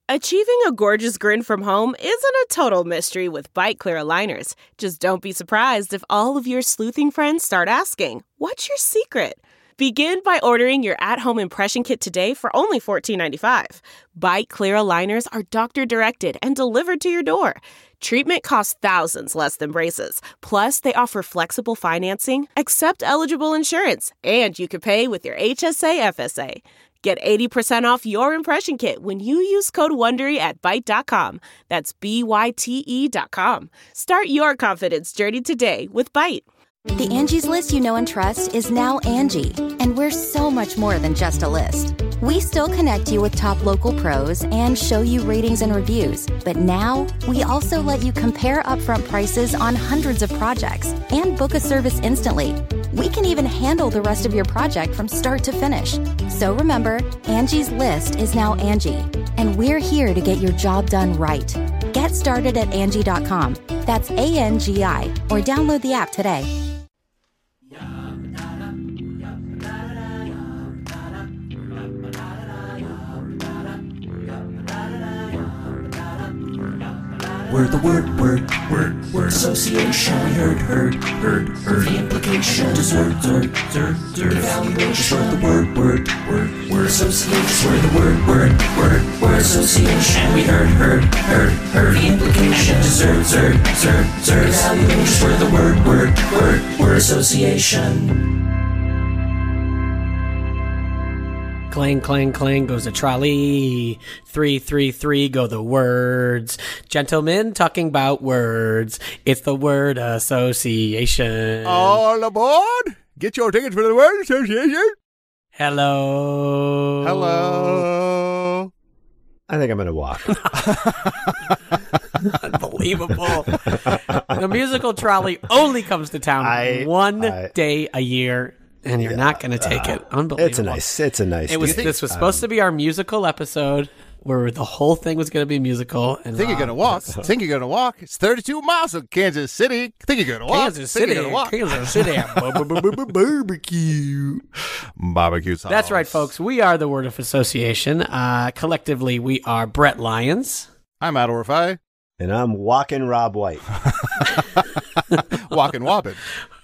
Achieving a gorgeous grin from home isn't a total mystery with Byte Clear aligners. Just don't be surprised if all of your sleuthing friends start asking, "What's your secret?" Begin by ordering your at-home impression kit today for only $14.95. Byte Clear aligners are doctor-directed and delivered to your door. Treatment costs thousands less than braces. Plus, they offer flexible financing, accept eligible insurance, and you can pay with your HSA FSA. Get 80% off your impression kit when you use code WONDERY at Byte.com. That's BYTE.com. Start your confidence journey today with Byte. The Angie's List you know and trust is now Angie, and we're so much more than just a list. We still connect you with top local pros and show you ratings and reviews, but now we also let you compare upfront prices on hundreds of projects and book a service instantly. We can even handle the rest of your project from start to finish. So remember, Angie's List is now Angie, and we're here to get your job done right. Get started at Angie.com. That's ANGI, or download the app today. We're the word association. We heard. The implication, dessert, evaluation. We're the word association. We're the word association. We heard. The implication, dessert, evaluation. We're the word association. Clang, clang, clang goes a trolley. 333 go the words. Gentlemen talking about words. It's the Word Association. All aboard! Get your tickets for the Word Association. Hello. Hello. I think I'm going to walk. Unbelievable. The musical trolley only comes to town one day a year. And you're not going to take it. Unbelievable. It's a nice. This was supposed to be our musical episode where the whole thing was going to be musical. And think you're going to walk. Think you're going to walk. It's 32 miles from Kansas City. Think you're going to walk. Kansas City. Barbecue sauce. That's right, folks. We are the Word of Association. Collectively, we are Brett Lyons. I'm Adel Rafai. And I'm Walking Rob White. Walking Wobbin.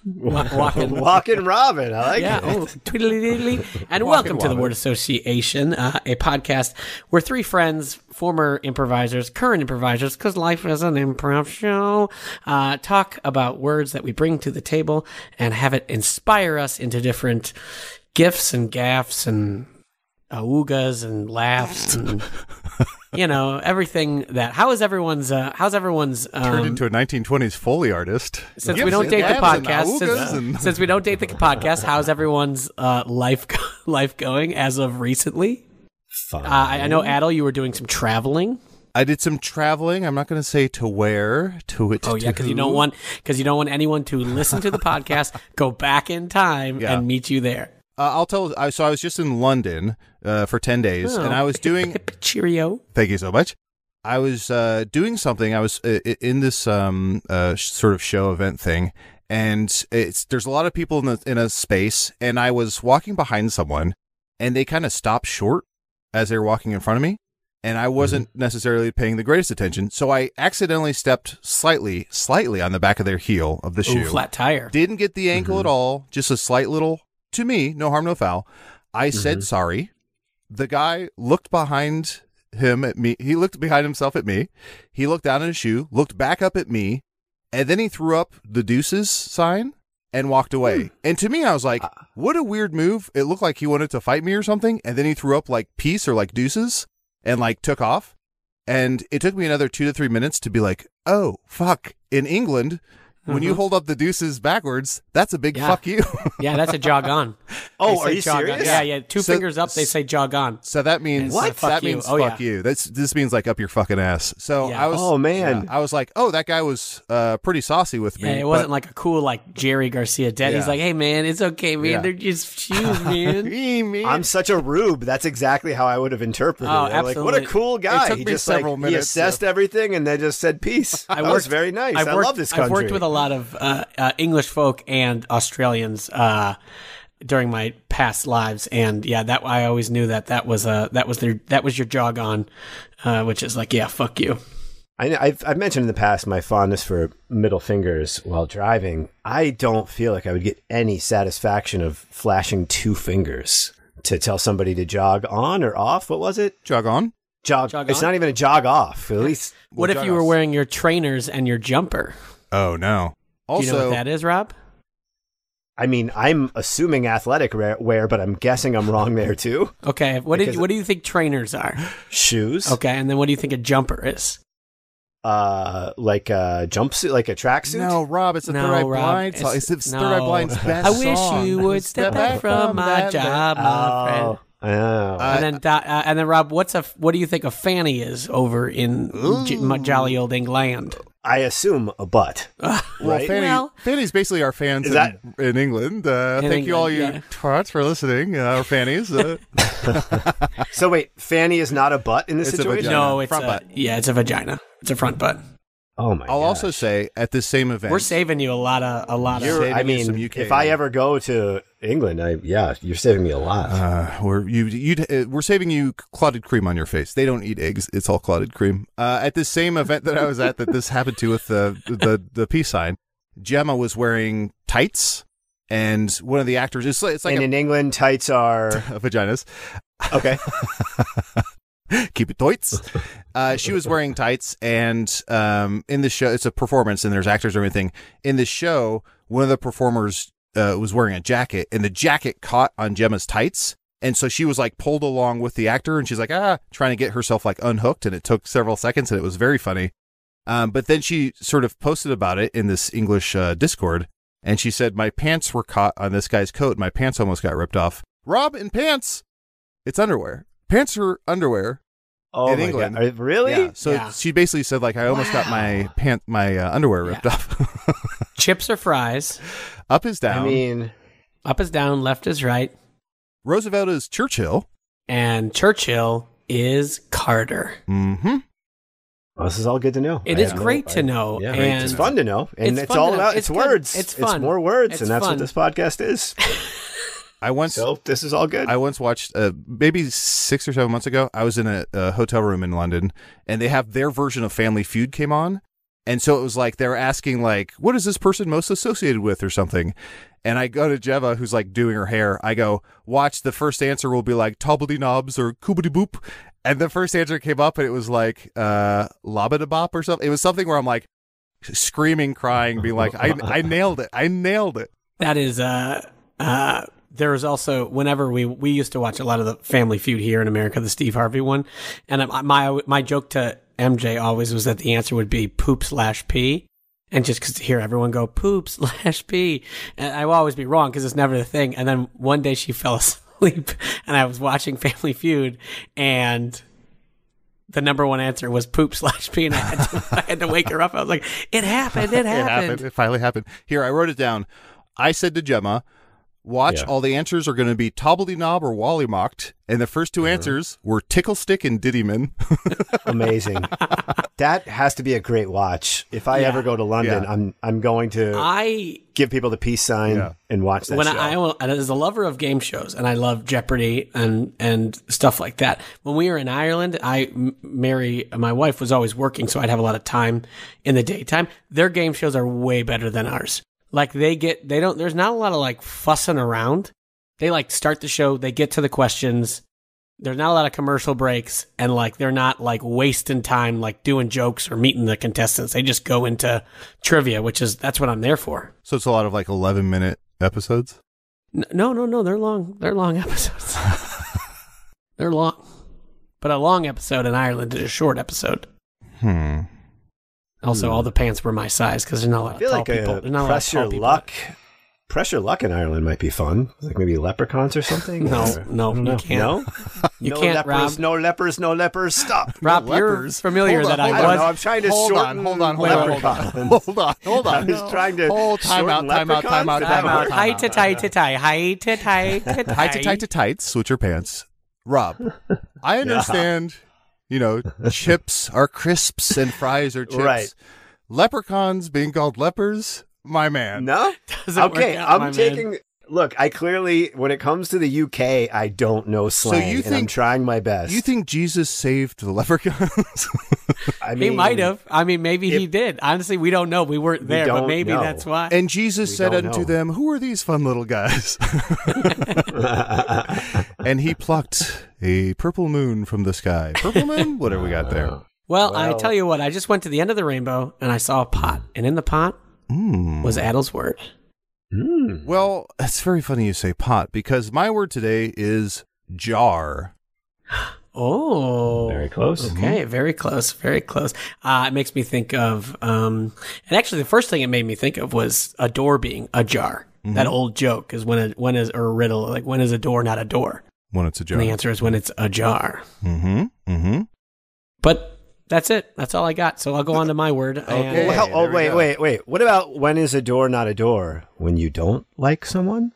Walking Robin. I like it. Oh, tweedly. And welcome to the Word Association, a podcast where three friends, former improvisers, current improvisers, because life is an improv show, talk about words that we bring to the table and have it inspire us into different gifs and gaffs and oogas and laughs and everything that how's everyone's turned into a 1920s Foley artist. Since we don't date the podcast, since we don't date the podcast, how's everyone's life going as of recently? Fine. I know, Adel, you were doing some traveling. I did some traveling. I'm not going to say to where, because you don't want anyone to listen to the podcast, go back in time and meet you there. I'll tell. So I was just in London for 10 days, and I was doing. Cheerio! Thank you so much. I was doing something. I was in this sort of show event thing, and there's a lot of people in a space, and I was walking behind someone, and they kind of stopped short as they were walking in front of me, and I wasn't necessarily paying the greatest attention, so I accidentally stepped slightly on the back of their heel of the shoe. Flat tire. Didn't get the ankle at all. Just a slight little. To me, no harm, no foul. I said sorry. The guy looked behind him at me. He looked behind himself at me. He looked down at his shoe, looked back up at me, and then he threw up the deuces sign and walked away. And to me, I was like, what a weird move. It looked like he wanted to fight me or something. And then he threw up like peace or like deuces and like took off. And it took me another 2 to 3 minutes to be like, oh, fuck. In England, when you hold up the deuces backwards, that's a big fuck you. Yeah, that's a jog on. Oh, are you serious? Yeah. Two fingers up, they say jog on. So that means what? That means fuck you. This means like up your fucking ass. So I was. Oh man, I was like, oh, that guy was pretty saucy with me. Yeah, it wasn't like a cool like Jerry Garcia dead. He's like, hey man, it's okay, man. Yeah. They're just shoes, man. I'm such a rube. That's exactly how I would have interpreted it. Absolutely. Like, what a cool guy. It took he me just several minutes. He assessed everything and then just said peace. That was very nice. I love this country. I've worked with a lot of English folk and Australians during my past lives, and yeah, that I always knew that was your jog on, which is like, yeah, fuck you. I've mentioned in the past my fondness for middle fingers while driving. I don't feel like I would get any satisfaction of flashing 2 fingers to tell somebody to jog on or off. What was it? Jog on. Jog it's on? not even a jog off. At least. What if you were wearing your trainers and your jumper? Oh no. Also, do you know what that is, Rob? I mean, I'm assuming athletic wear, but I'm guessing I'm wrong there too. Okay. What do you think trainers are? Shoes. Okay, and then what do you think a jumper is? Like a jumpsuit, like a tracksuit. No, Rob, it's a Third Eye Blind song. It's Third Eye Blind's best I wish song. you would step back from my job, my friend. And then Rob, what do you think a fanny is over in jolly old England? I assume a butt. Well, fannies basically are fans in England. Thank you all you twats for listening, or fannies. So wait, fanny is not a butt in this situation? No, it's front butt. Yeah, it's a vagina. It's a front butt. Oh my! I'll also say at this same event, we're saving you a lot of. I mean, some UK if I ever go to England, you're saving me a lot. We're saving you clotted cream on your face. They don't eat eggs; it's all clotted cream. At this same event that I was at, that this happened to with the peace sign, Gemma was wearing tights, and one of the actors. It's like in England, tights are vaginas. Okay. Keep it tights. She was wearing tights, and in the show, it's a performance, and there's actors and everything. In the show, one of the performers was wearing a jacket, and the jacket caught on Gemma's tights, and so she was like pulled along with the actor, and she's like trying to get herself like unhooked, and it took several seconds, and it was very funny. But then she sort of posted about it in this English Discord, and she said, "My pants were caught on this guy's coat. My pants almost got ripped off." Rob, in pants, it's underwear. Pants are underwear in England. God. Really? Yeah. So she basically said, like, I almost got my underwear ripped off. Chips or fries? Up is down. I mean, up is down, left is right. Roosevelt is Churchill. And Churchill is Carter. Mm-hmm. Well, this is all good to know. It is great to know. Yeah, and it's fun to know. And it's all about it's words. It's fun. It's more words, it's and that's fun. what this podcast is. So this is all good. I once watched, maybe 6 or 7 months ago, I was in a hotel room in London, and they have their version of Family Feud came on. And so it was like, they were asking, like, what is this person most associated with or something? And I go to Jeva, who's like doing her hair. I go, watch, the first answer will be like Tobbly Knobs or Koobity Boop. And the first answer came up, and it was like Lobba-da-bop or something. It was something where I'm like screaming, crying, being like, I nailed it. I nailed it. That is, there was also, whenever we used to watch a lot of the Family Feud here in America, the Steve Harvey one, and my joke to MJ always was that the answer would be poop/pee, and just because to hear everyone go poop/pee, and I will always be wrong because it's never the thing. And then one day she fell asleep, and I was watching Family Feud, and the number one answer was poop/pee, and I had to wake her up. I was like, it happened. It finally happened. Here, I wrote it down. I said to Gemma, watch, all the answers are going to be Tobbly Knob or Wallymocked, and the first two answers were Tickle Stick and Diddyman. Amazing. That has to be a great watch. If I ever go to London, I'm going to give people the peace sign and watch that show. And as a lover of game shows, and I love Jeopardy and stuff like that. When we were in Ireland, my wife was always working, so I'd have a lot of time in the daytime. Their game shows are way better than ours. Like there's not a lot of like fussing around. They like start the show, they get to the questions. There's not a lot of commercial breaks, and like they're not like wasting time like doing jokes or meeting the contestants. They just go into trivia, that's what I'm there for. So it's a lot of like 11-minute episodes? No, they're long. They're long episodes. They're long. But a long episode in Ireland is a short episode. Also, all the pants were my size because there's not a lot of tall people. There's not a lot of tall people. Press Your Luck in Ireland might be fun. Like maybe leprechauns or something? No, you can't. No? You no can't, lepers, Rob. No lepers, stop. Rob, you're familiar that I was. I'm trying to shorten Hold on. I was trying to shorten leprechauns. High to tights, switch your pants. Rob, I understand, chips are crisps and fries are chips. Right. Leprechauns being called lepers, my man. No? Okay, I'm taking Look, I clearly, when it comes to the UK, I don't know slang, and I'm trying my best. You think Jesus saved the leprechauns? I mean, He might have. I mean, maybe he did. Honestly, we don't know. We weren't there, but don't maybe know. that's why. And Jesus said don't unto know. them, "Who are these fun little guys?" And he plucked a purple moon from the sky. Purple moon? What have we got there? Well, I tell you what, I just went to the end of the rainbow and I saw a pot. And in the pot was Adel's word. Well, it's very funny you say pot, because my word today is jar. Oh. Very close. Okay, very close, very close. It makes me think of, and actually the first thing it made me think of was a door being ajar. That old joke is or a riddle, like when is a door not a door? When it's a jar. And the answer is when it's ajar. Mm-hmm. But that's it. That's all I got. So I'll go on to my word. Okay. Well, there we go. wait. What about when is a door not a door? When you don't like someone?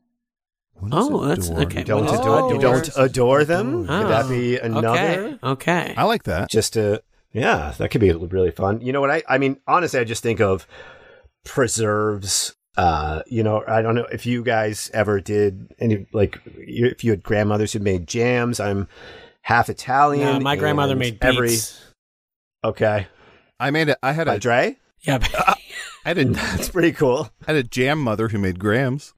That's okay. You don't, When is adore, a you door? don't adore them? Oh, Could that be another? Okay. I like that. Yeah, that could be really fun. You know what? I mean, honestly, I just think of preserves. I don't know if you guys ever did any, like, if you had grandmothers who made jams. I'm half Italian. No, my grandmother and made beets. Okay. I had a Dre? Yeah. That's pretty cool. I had a jam mother who made grams.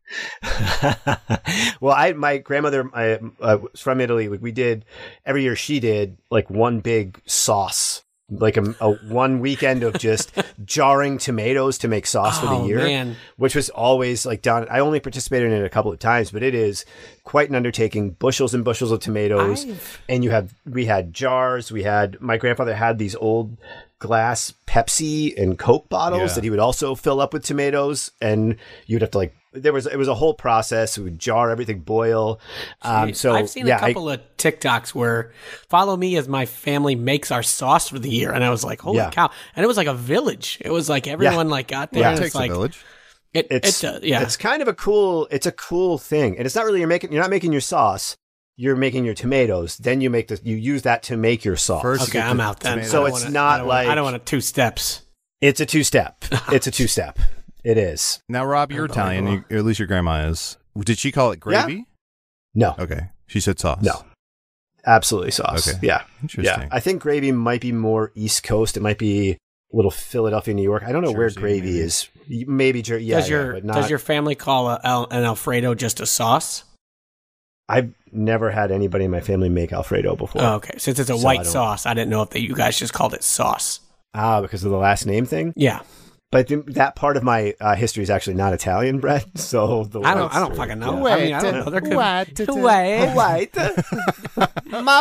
Well, my grandmother was from Italy. Like, we did every year. She did like one big sauce, like a one weekend of just jarring tomatoes to make sauce for the year, man. which was always like done. I only participated in it a couple of times, but it is quite an undertaking. Bushels and bushels of tomatoes, and we had jars. My grandfather had these old glass Pepsi and Coke bottles that he would also fill up with tomatoes, and you'd have to it was a whole process. We would jar everything, boil. So I've seen a couple of TikToks where follow me as my family makes our sauce for the year, and I was like, holy cow! And it was like a village. It was like everyone got there. Well, and it it's takes like a village. It does. Yeah, It's kind of a cool thing, and it's not really you're not making your sauce. You're making your tomatoes. Then you use that to make your sauce. First, okay, I'm out then. So it's not I don't want 2 steps. It's a 2-step. It's a 2-step. It is. Now, Rob, you're Italian. At least your grandma is. Did she call it gravy? No. Okay. She said sauce. No. Absolutely sauce. Okay. Yeah. Interesting. Yeah. I think gravy might be more East Coast. It might be a little Philadelphia, New York. I don't know where Jersey, gravy maybe. is. Maybe Jersey. Yeah. Does your family call an Alfredo just a sauce? I've never had anybody in my family make Alfredo before. Oh, okay. Since it's a white sauce, I didn't know if you guys just called it sauce. Because of the last name thing? Yeah. But that part of my history is actually not Italian bread, so I don't fucking know. Yeah. I mean, I don't know. There could White. My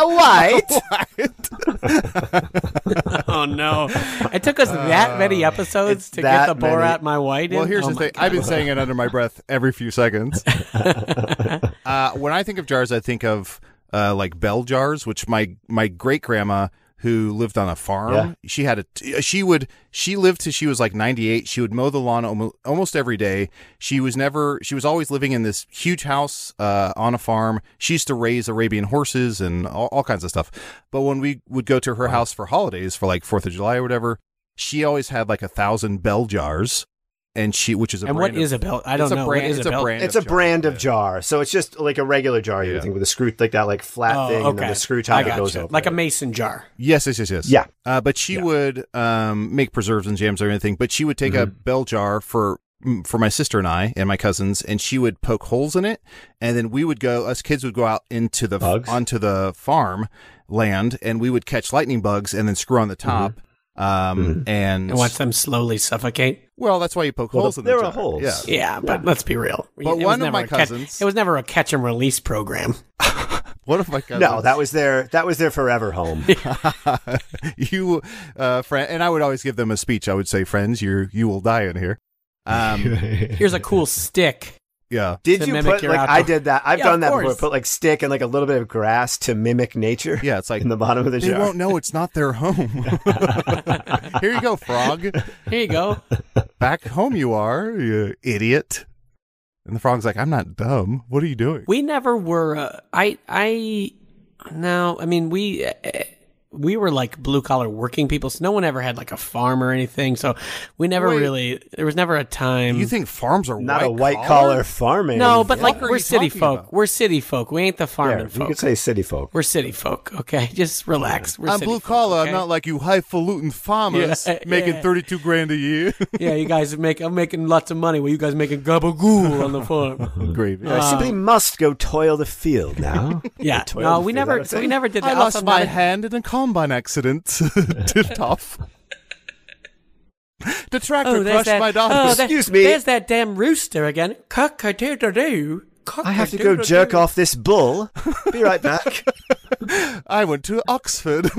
white. Oh no! It took us that many episodes to get the Borat my white. Well, in? here's Oh the my thing. God. I've been saying it under my breath every few seconds. When I think of jars, I think of like bell jars, which my great grandma, who lived on a farm, she lived till she was like 98. She would mow the lawn almost every day. She was always living in this huge house on a farm. She used to raise Arabian horses and all kinds of stuff. But when we would go to her house for holidays, for like 4th of July or whatever, she always had like 1,000 bell jars. Which is a and brand what is a bell? I don't know. Brand, what is it's a bell? brand. It's a brand of jar. So it's just like a regular jar you would think with a screw, like that, like flat thing, and then the screw top that goes over. Like a mason jar. Yes. Yeah. But she would make preserves and jams or anything. But she would take a bell jar for my sister and I and my cousins, and she would poke holes in it, and then us kids would go out onto the farm land, and we would catch lightning bugs and then screw on the top. And watch them slowly suffocate. Well, that's why you poke holes in the jar. There are holes. Yeah, but let's be real. But one of my cousins, it was never a catch and release program. One of my cousins. No, that was their forever home. You, friend, and I would always give them a speech. I would say, "Friends, you will die in here." Here's a cool stick. Yeah. Did To you mimic put your like outdoor- I did that? I've Yeah, done of that before. course. Put like stick and like a little bit of grass to mimic nature. Yeah, it's like in the bottom of the they jar. won't know it's not their home. Here you go, frog. Here you go. Back home you are, you idiot. And the frog's like, I'm not dumb. What are you doing? We never were. we were like blue collar working people, so no one ever had like a farm or anything. So we never there was never a time. You think farms are not a white collar farming? No, but like are we're you city talking folk. about? We're city folk. We ain't the farming You folk. could say city folk. We're city folk. Okay, just relax. We're I'm city blue folk, collar. okay? I'm not like you highfalutin farmers making $32,000 a year. Yeah, you guys I'm making lots of money while you guys making gabagool on the farm. Gravy. I simply must go toil the field now. Yeah, Toil no, the we field, never is that what I'm we never did that. I lost Also, my not a- hand in a combine accident. Tipped off. The tractor there's crushed that- my daughter. oh, Excuse me. There's that damn rooster again. Cock-a-doodle-doo. I have to go jerk off this bull. Be right back. I went to Oxford.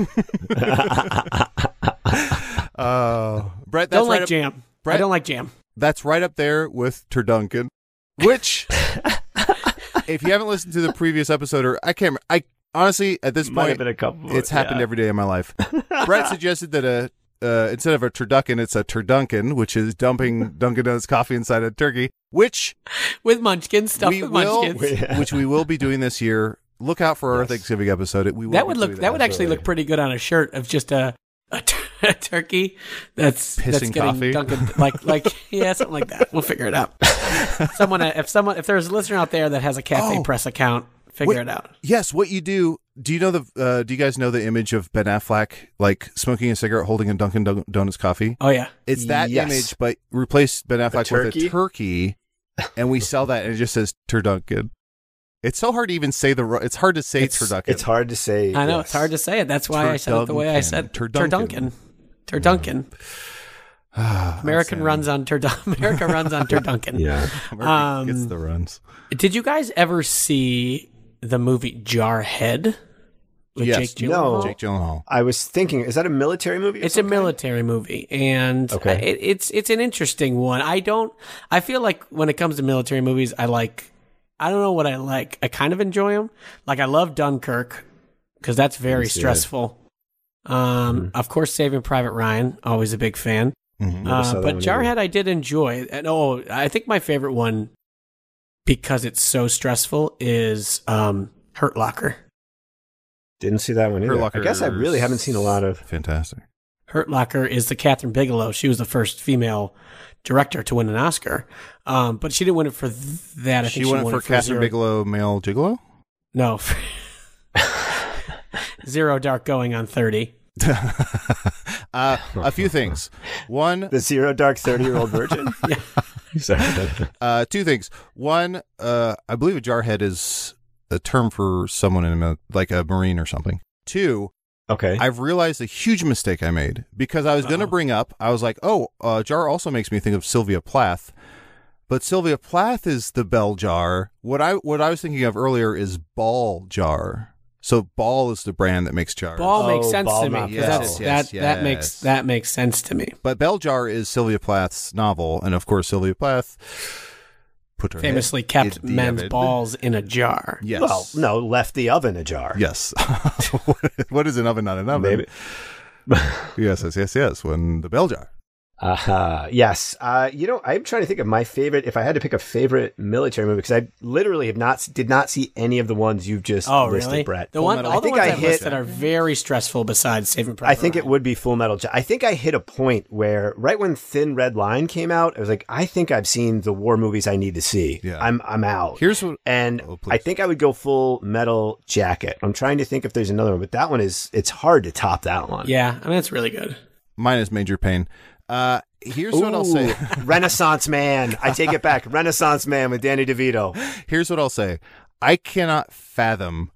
Brett, that's Don't right like up, jam. Brett? I don't like jam. That's right up there with Turduncan, which, if you haven't listened to the previous episode, or I can't, I honestly at this Might have point, been a couple. it's happened every day of my life. Brett suggested that instead of a turducken, it's a turduncan, which is dumping Dunkin' Donuts coffee inside a turkey, which With munchkins, stuff we with will, munchkins. which we will be doing this year. Look out for our Thanksgiving episode. We will That be would doing look. That would actually look pretty good on a shirt of just a turkey that's Pissing getting coffee. Dunkin' like yeah, something like that. We'll figure it out. If there's a listener out there that has a Cafe Press account, figure it out. Yes, what you do? Do you know do you guys know the image of Ben Affleck like smoking a cigarette, holding a Dunkin' Donuts coffee? Oh yeah, It's that Yes. image, but replace Ben Affleck with turkey? a turkey, and we sell that, and it just says Turduncan. It's so hard to even say it's hard to say Turduncan. It's hard to say. I know yes. it's hard to say it. That's why I said it the way I said Turduncan. Turduncan. America runs on Turduncan. Yeah. America gets the runs. Did you guys ever see the movie Jarhead with Yes. Jake No. Gyllenhaal? Jake Gyllenhaal. I was thinking, is that a military movie? It's a military movie, and Okay. it's an interesting one. I feel like when it comes to military movies, I don't know what I like. I kind of enjoy them. Like I love Dunkirk because that's very see it. stressful. Of course, Saving Private Ryan, always a big fan. Never saw that But one Jarhead, either. I did enjoy. And I think my favorite one because it's so stressful is Hurt Locker. Didn't see that one either. Hurt I guess I really haven't seen a lot of. Fantastic. Hurt Locker is the Catherine Bigelow. She was the first female director to win an Oscar, but she didn't win it for that. I She think won it for Catherine Zero- Bigelow, male gigolo. No, Zero Dark Going on 30. A few things. One, The Zero Dark 30-Year-Old Virgin? Yeah. Sorry. two things. One, I believe a jarhead is a term for someone in like a Marine or something. Two, Okay. I've realized a huge mistake I made because I was going to bring up, I was like, jar also makes me think of Sylvia Plath, but Sylvia Plath is the bell jar. What I was thinking of earlier is Ball Jar. So Ball is the brand that makes jars. Ball makes Oh, sense Ball to me Not because Bell. that makes sense to me. But Bell Jar is Sylvia Plath's novel, and of course Sylvia Plath put her Famously head kept in the men's oven. balls in a jar. Yes. Well, no, left the oven ajar. Yes. What is an oven, not an oven? Maybe. Yes. When the bell jar. Yes. I'm trying to think of my favorite. If I had to pick a favorite military movie, because I literally did not see any of the ones you've just Oh, listed, really? Brett. All the I think ones I I've hit. listed are very stressful. Besides Saving Private I think it Ryan. would be Full Metal. I think I hit a point where right when Thin Red Line came out, I was like, I think I've seen the war movies I need to see. Yeah. I'm out. Here's what. And Oh, please. I think I would go Full Metal Jacket. I'm trying to think if there's another one, but that one it's hard to top that one. Yeah, I mean it's really good. Mine is Major Pain. Here's what I'll say. Renaissance Man. I take it back. Renaissance Man with Danny DeVito. Here's what I'll say. I cannot fathom.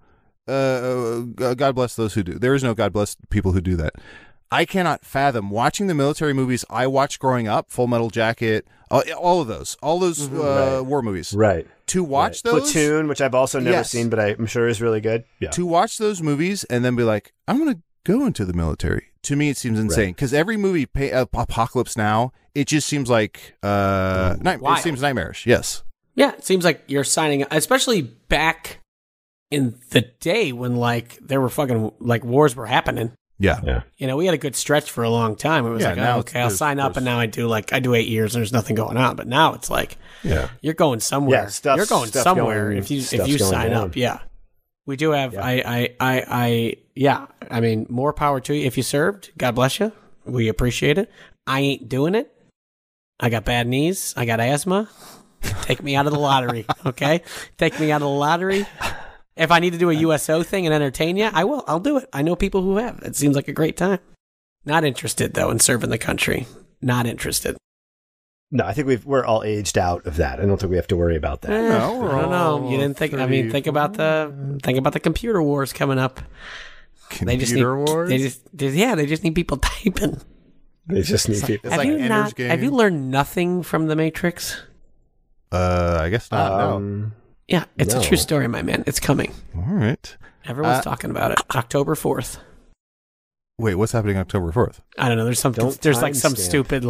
God bless those who do. There is no God bless people who do that. I cannot fathom watching the military movies I watched growing up. Full Metal Jacket. All those Right. war movies. Right. To watch Right. those. Platoon, which I've also never Yes. seen, but I'm sure is really good. Yeah. To watch those movies and then be like, I'm going to go into the military. To me, it seems insane because every movie, Apocalypse Now, it just seems like it seems nightmarish. Yes. Yeah, it seems like you're signing, especially back in the day when like there were fucking like wars were happening. Yeah. Yeah. You know, we had a good stretch for a long time. It was Yeah, like, now oh, it's- okay, I'll there's- sign up, and now I do 8 years, and there's nothing going on. But now it's like, Yeah. you're going somewhere. Yeah, stuff's you're going stuff somewhere going- if you stuff's going sign down. up. Yeah, we do have. Yeah. I yeah, I mean, more power to you. If you served, God bless you. We appreciate it. I ain't doing it. I got bad knees. I got asthma. Take me out of the lottery, okay? Take me out of the lottery. If I need to do a USO thing and entertain you, I will. I'll do it. I know people who have. It seems like a great time. Not interested, though, in serving the country. Not interested. No, I think we're all aged out of that. I don't think we have to worry about that. No, I don't know. You didn't think. I mean, think about the computer wars coming up. Computer wars? They just need people typing. They just need people. It's like Ender's Game. Have you learned nothing from The Matrix? I guess not. No. Yeah, it's a true story, my man. It's coming. All right. Everyone's talking about it. October 4th. Wait, what's happening October 4th? I don't know. There's some stupid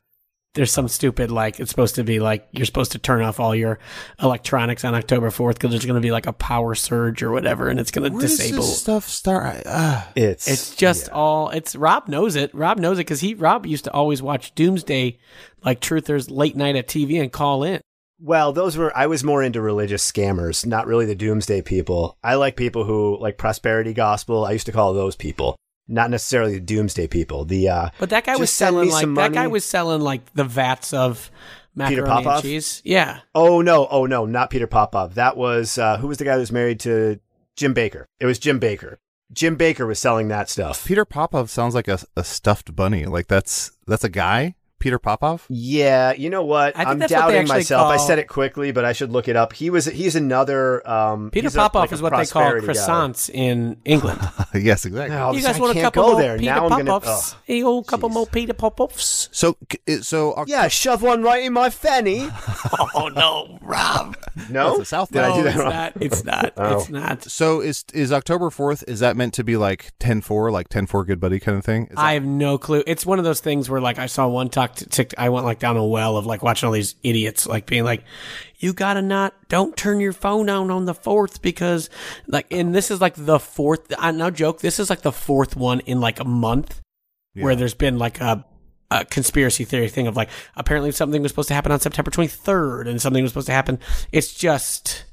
it's supposed to be like you're supposed to turn off all your electronics on October 4th because there's going to be like a power surge or whatever, and it's going to disable. Does this stuff start? It's just all. It's Rob knows it. Rob knows it because Rob used to always watch Doomsday, like truthers, late night at TV and call in. Well, I was more into religious scammers, not really the doomsday people. I like people who like prosperity gospel. I used to call those people. Not necessarily the doomsday people. But that guy was selling like the vats of macaroni and cheese. Yeah. Oh no, not Peter Popoff. That was who was the guy who was married to Jim Baker? It was Jim Baker. Jim Baker was selling that stuff. Peter Popoff sounds like a stuffed bunny. Like that's a guy. Peter Popoff? Yeah, you know what? I'm doubting myself. I said it quickly, but I should look it up. He's another Peter Popoff is what they call croissants in England. Yes, exactly. No, you guys want a couple more Peter Popoffs? A couple more Peter Popoffs? So yeah, shove one right in my fanny. Oh no, Rob. No, the South. Did I do that wrong? It's not. It's not. So is October 4th? Is that meant to be like 10-4, like 10-4 good buddy kind of thing? I have no clue. It's one of those things where like I saw one I went like down a well of like watching all these idiots like being like, you gotta don't turn your phone on the 4th because like, and this is like the 4th. No joke. This is like the 4th one in like a month where there's been like a conspiracy theory thing of like apparently something was supposed to happen on September 23rd and something was supposed to happen. It's just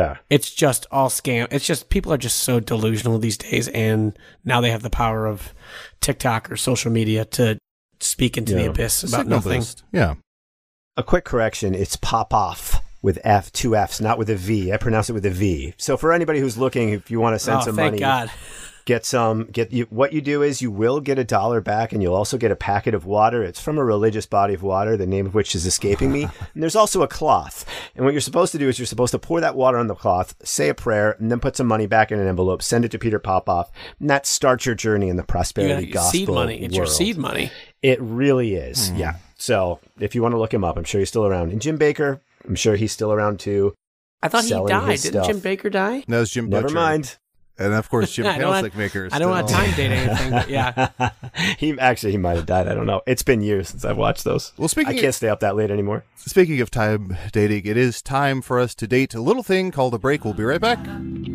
all scam. It's just people are just so delusional these days, and now they have the power of TikTok or social media to speak into the abyss about nothing. Yeah. A quick correction: it's Popoff with two F's, not with a V. I pronounce it with a V. So for anybody who's looking, if you want to send some money, God. What you do is you will get $1 back, and you'll also get a packet of water. It's from a religious body of water, the name of which is escaping me. And there's also a cloth. And what you're supposed to do is you're supposed to pour that water on the cloth, say a prayer, and then put some money back in an envelope, send it to Peter Popoff, and that starts your journey in the prosperity gospel seed money. world. It's your seed money. It really is. Yeah. So if you want to look him up, I'm sure he's still around. And Jim Baker, I'm sure he's still around too. I thought he died. Didn't Jim Baker die? No, it's Jim Butcher. Never mind. And of course, Jim Candlestick Maker. I don't want to time date anything, but yeah. He might have died. I don't know. It's been years since I've watched those. Well, I can't stay up that late anymore. Speaking of time dating, it is time for us to date a little thing called a break. We'll be right back.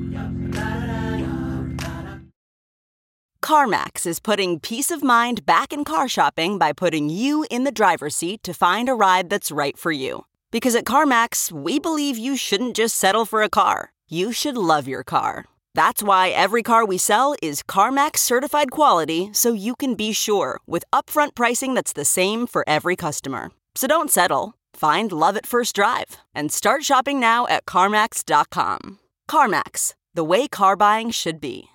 CarMax is putting peace of mind back in car shopping by putting you in the driver's seat to find a ride that's right for you. Because at CarMax, we believe you shouldn't just settle for a car. You should love your car. That's why every car we sell is CarMax certified quality, so you can be sure with upfront pricing that's the same for every customer. So don't settle. Find love at first drive and start shopping now at CarMax.com. CarMax, the way car buying should be.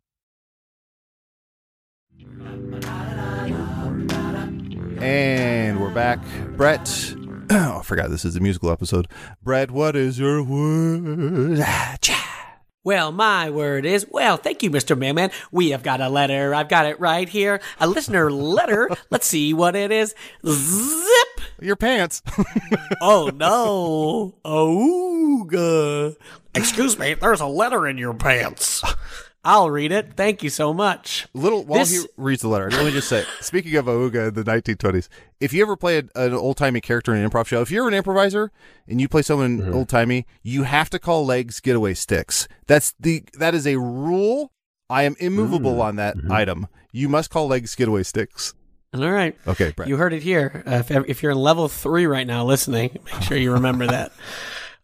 And we're back. Brett. Oh, I forgot this is a musical episode. Brett, what is your word? Well, my word is, thank you, Mr. Mailman. We have got a letter. I've got it right here. A listener letter. Let's see what it is. Zip! Your pants. Oh, no. Oh, excuse me, there's a letter in your pants. I'll read it. Thank you so much. While he reads the letter, let me just say, speaking of Auga in the 1920s, if you ever play an old-timey character in an improv show, if you're an improviser and you play someone old-timey, you have to call legs getaway sticks. That is a rule. I am immovable on that item. You must call legs getaway sticks. All right. Okay, Brett. You heard it here. If you're in level 3 right now listening, make sure you remember that.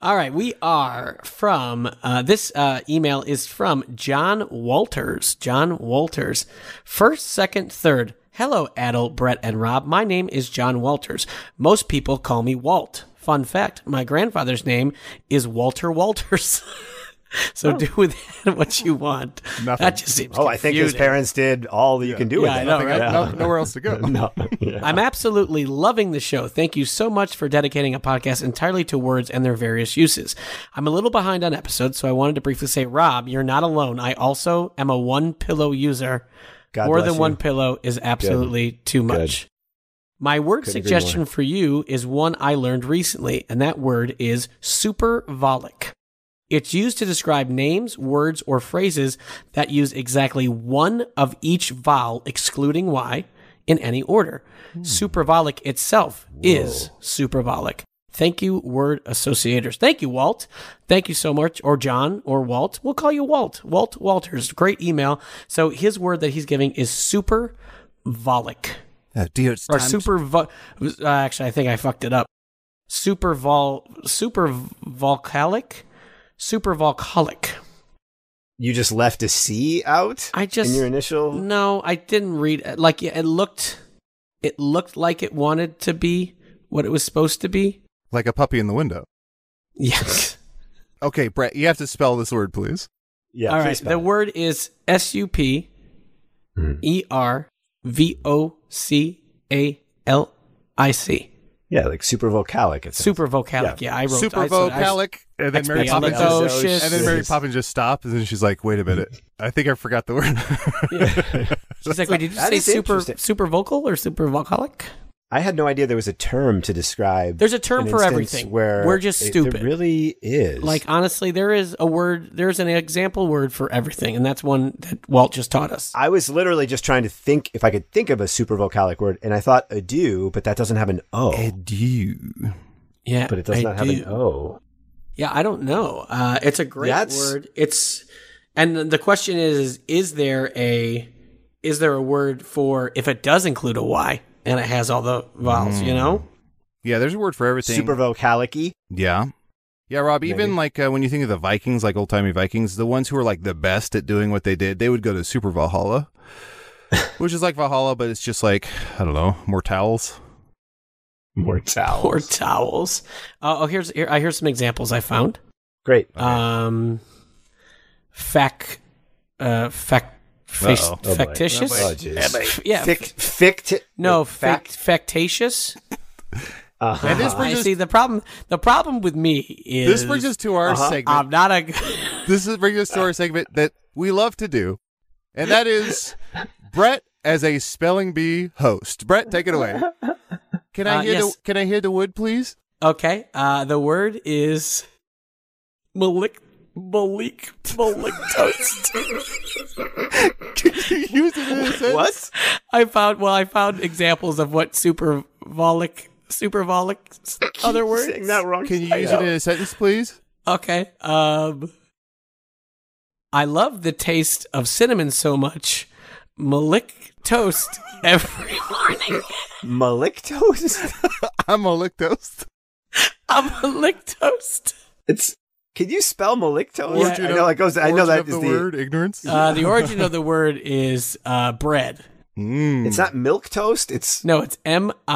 All right, we are from, this email is from John Walters. John Walters. First, second, third. Hello, Adel, Brett, and Rob. My name is John Walters. Most people call me Walt. Fun fact, my grandfather's name is Walter Walters. So do with that what you want. Nothing. That just seems I think his confusing. parents did all you can do with I it. know, right? Nowhere else to go. No. I'm absolutely loving the show. Thank you so much for dedicating a podcast entirely to words and their various uses. I'm a little behind on episodes, so I wanted to briefly say, Rob, you're not alone. I also am a one pillow user. God More bless than you. one pillow is absolutely too much. My word Couldn't agree suggestion more. for you is one I learned recently, and that word is supervolic. It's used to describe names, words, or phrases that use exactly one of each vowel, excluding Y, in any order. Supervolic itself is supervolic. Thank you, word associators. Thank you, Walt. Thank you so much. Or John or Walt. We'll call you Walt. Walt Walters. Great email. So his word that he's giving is supervolic. Dear, it's Or time actually, I think I fucked it up. Supervolcalic? Supervolcalic. You just left a C out I just in your initial... No, I didn't read it. Like it looked like it wanted to be what it was supposed to be. like a puppy in the window. Yes. Okay, Brett, you have to spell this word, please. Yeah, All please right. spell The it. word is SUPERVOCALIC. Yeah, like supervocalic. It sounds. Supervocalic. Yeah, I wrote Supervocalic. And then Mary Poppins Expialidocious. and then Mary Poppins just stopped, and then she's like, "Wait a minute, I think I forgot the word." She's like, wait, did you That say is super interesting. vocal or supervocalic? I had no idea there was a term to describe. There's a term an for instance everything. Where We're just stupid. There really is. Like, honestly, there is a word, there's an example word for everything, and that's one that Walt just taught us. I was literally just trying to think if I could think of a supervocalic word, and I thought adieu, but that doesn't have an O. Adieu. Yeah, But it does not have an O. Yeah, I don't know. It's a great word. And the question is there a word for if it does include a Y and it has all the vowels, you know? Yeah, there's a word for everything. Supervocalic-y. Yeah. Yeah, Rob, even like when you think of the Vikings, like old-timey Vikings, the ones who were like the best at doing what they did, they would go to Super Valhalla, which is like Valhalla, but it's just like, I don't know, more towels. More towels. Or towels. Here's some examples I found. Great. Factitious. Oh, jeez. Yeah. Factitious. And this brings us, See, the problem with me is this brings us to our segment. I'm not a. Brings us to our segment that we love to do, and that is Brett as a spelling bee host. Brett, take it away. Can I hear yes. Can I hear the wood, please? Okay. The word is Malik toast. Can you use it in a sentence? What? I found examples of what supervolic other words. Saying that wrong. Can you use it in a sentence, please? Okay. I love the taste of cinnamon so much. Malik toast every morning. Malik toast? I'm a lick toast. I'm Malik toast. Can you spell Malik toast? Origin I know it goes. I know that is the word ignorance. The origin of the word is bread. It's not milk toast. It's No, it's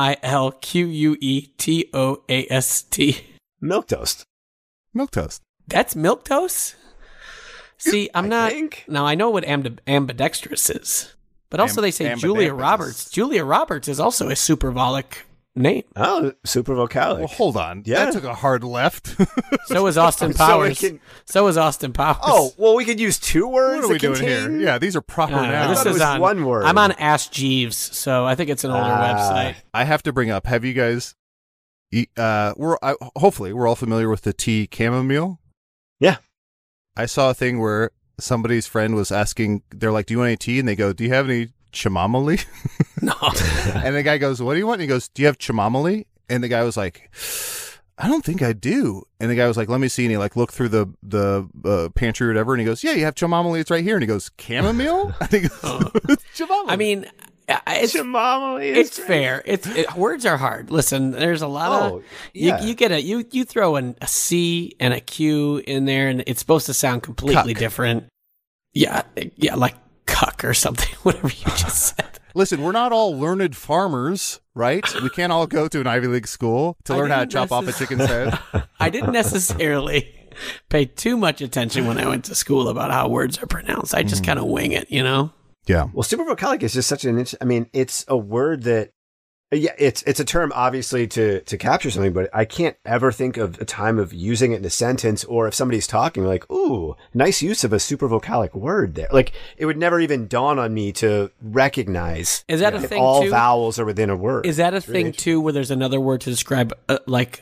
MILQUETOAST. milk toast. Milk toast. That's milk toast? See, I'm not. think. Now, I know what ambidextrous is, but also they say Julia ambidextrous. Roberts. Julia Roberts is also a supervolic name. Oh, supervocalic. Well, hold on. Yeah. That took a hard left. So is Austin So we Powers. can- So is Austin Powers. Oh, well, we could use two words. What are we that doing contain- here? Yeah, these are proper I don't know. nouns. This thought it is was on one word. I'm on Ask Jeeves, so I think it's an older website. I have to bring up. Have you guys? Hopefully we're all familiar with the tea chamomile. Yeah. I saw a thing where somebody's friend was asking. They're like, "Do you want any tea?" And they go, "Do you have any chamomile?" No. And the guy goes, "What do you want?" And he goes, "Do you have chamomile?" And the guy was like, "I don't think I do." And the guy was like, "Let me see." And he like looked through the pantry or whatever, and he goes, "Yeah, you have chamomile. It's right here." And he goes, "Chamomile?" And he goes, "Chamomile." I mean, It's Shamamali is it's great. fair. Words are hard. Listen, there's a lot of yeah. you get you throw in a C and a Q in there, and it's supposed to sound completely Cuck. different. Yeah, like cuck or something. Whatever you just said. Listen, we're not all learned farmers, right? We can't all go to an Ivy League school to I learn how to didn't chop off a chicken's head. I didn't necessarily pay too much attention when I went to school about how words are pronounced. I just kind of wing it, you know? Yeah. Well, supervocalic is just such an I mean, it's a word that, yeah, it's a term obviously to capture something, but I can't ever think of a time of using it in a sentence, or if somebody's talking, like, ooh, nice use of a supervocalic word there. Like, it would never even dawn on me to recognize Is that a if thing all too? vowels are within a word. Is that a It's really thing too, where there's another word to describe, like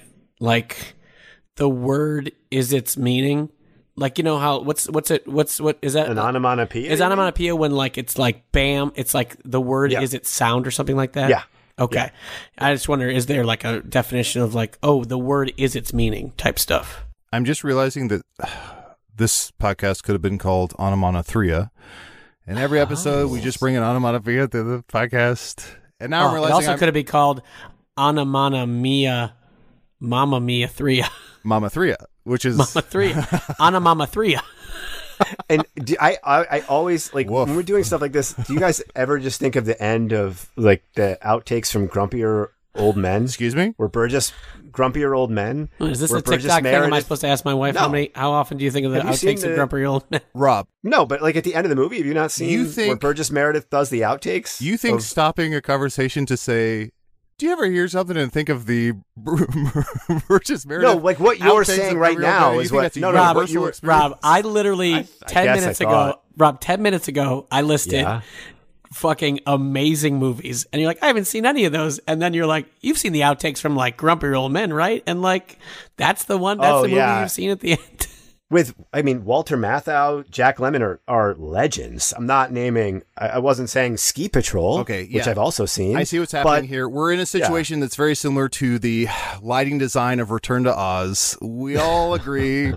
the word is its meaning? Like, you know how what is that? an onomatopoeia? Is onomatopoeia when like it's like bam, it's like the word Yeah. is its sound or something like that? Yeah. Okay. Yeah. I just wonder, is there like a definition of like, oh, the word is its meaning type stuff? I'm just realizing that this podcast could have been called Onomatopoeia. And every episode, we just bring an onomatopoeia to the podcast. And now I'm it realizing also could have been called Anamana Mia Mama Mia Threa. Mama Threa, which is... Mama Threa. Anamama Threa. And I always, like, Woof. when we're doing stuff like this, do you guys ever just think of the end of, like, the outtakes from Grumpier Old Men? Excuse me? Where Burgess, Grumpier Old Men? Is this where a TikTok thing? Am I supposed to ask my wife No. how often do you think of the Have you seen outtakes of the- Grumpy Old Men? Rob, No, but, like, at the end of the movie, have you not seen You where think- Burgess Meredith does the outtakes? you think of- stopping a conversation to say, do you ever hear something and think of the Burgess Meredith? No, like, what you're outtakes saying of right Every Old now Man? You is think what- that's a no, no, Rob, universal experience? Rob, I literally I 10 guess I minutes ago, thought. Rob, 10 minutes ago, I listed Yeah. fucking amazing movies. And you're like, I haven't seen any of those. And then you're like, you've seen the outtakes from like Grumpy Old Men, right? And like, that's the one, that's Oh, the movie yeah. you've seen at the end. With, I mean, Walter Matthau, Jack Lemmon are legends. I'm not naming, I wasn't saying Ski Patrol, Okay, which yeah. I've also seen. I see what's happening but- here. We're in a situation that's very similar to the lighting design of Return to Oz. We all agree.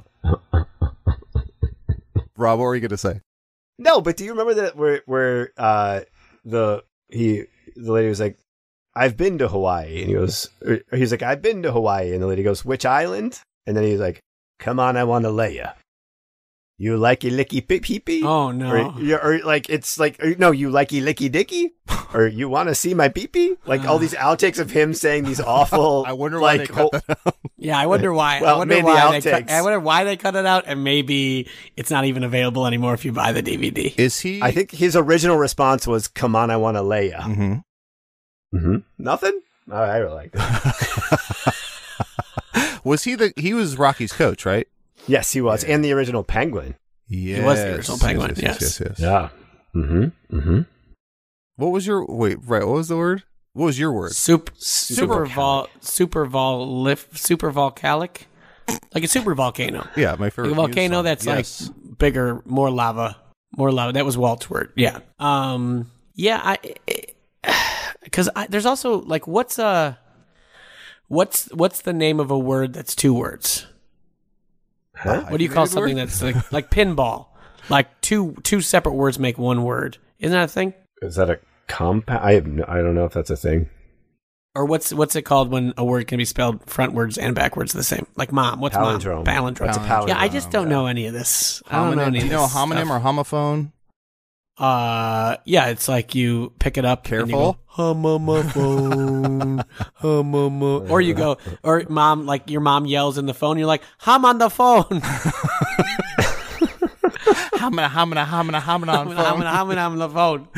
Rob, what were you going to say? No, but do you remember that where the lady was like, I've been to Hawaii, and he's like, I've been to Hawaii, and the lady goes, which island? And then he's like, come on, I want to lay ya. You likey licky pee-pee? Oh, no. Or like, it's like, no, you likey licky dicky? Or you want to see my pee-pee? Like all these outtakes of him saying these awful, I wonder why like, they cut that out. Yeah, I wonder why. Well, I wonder maybe why outtakes. I wonder why they cut it out, and maybe it's not even available anymore if you buy the DVD. Is he? I think his original response was, come on, I want to lay ya. Mhm. Mm-hmm. Nothing? Oh, I really like that. Was he was Rocky's coach, right? Yes, he was. And the original Penguin. Yes. was the original Penguin, Yes. Yeah. Mm-hmm. Mm-hmm. What was your what was the word? What was your word? Super volcanic, like a super volcano. Yeah, my favorite. Like a volcano song. that's Yes. like bigger, more lava. That was Walt's word. Yeah. Yeah. Because there's also like what's the name of a word that's two words? Huh? What do you call Hyphenated something word? that's like pinball? Like two separate words make one word. Isn't that a thing? Is that a compound? I don't know if that's a thing. Or what's it called when a word can be spelled frontwards and backwards the same? Like mom. What's Palindrome. mom? Palindrome. It's a palindrome. Yeah, I just don't know any of this. I don't know Homonym. any Do of you know this homonym stuff. or homophone? Yeah, it's like you pick it up. And you Careful. go, hum-a-ma-phone, hum-a-ma. Or you go, or mom, like your mom yells in the phone. You're like, hum on the phone. Hamina on hum on the phone.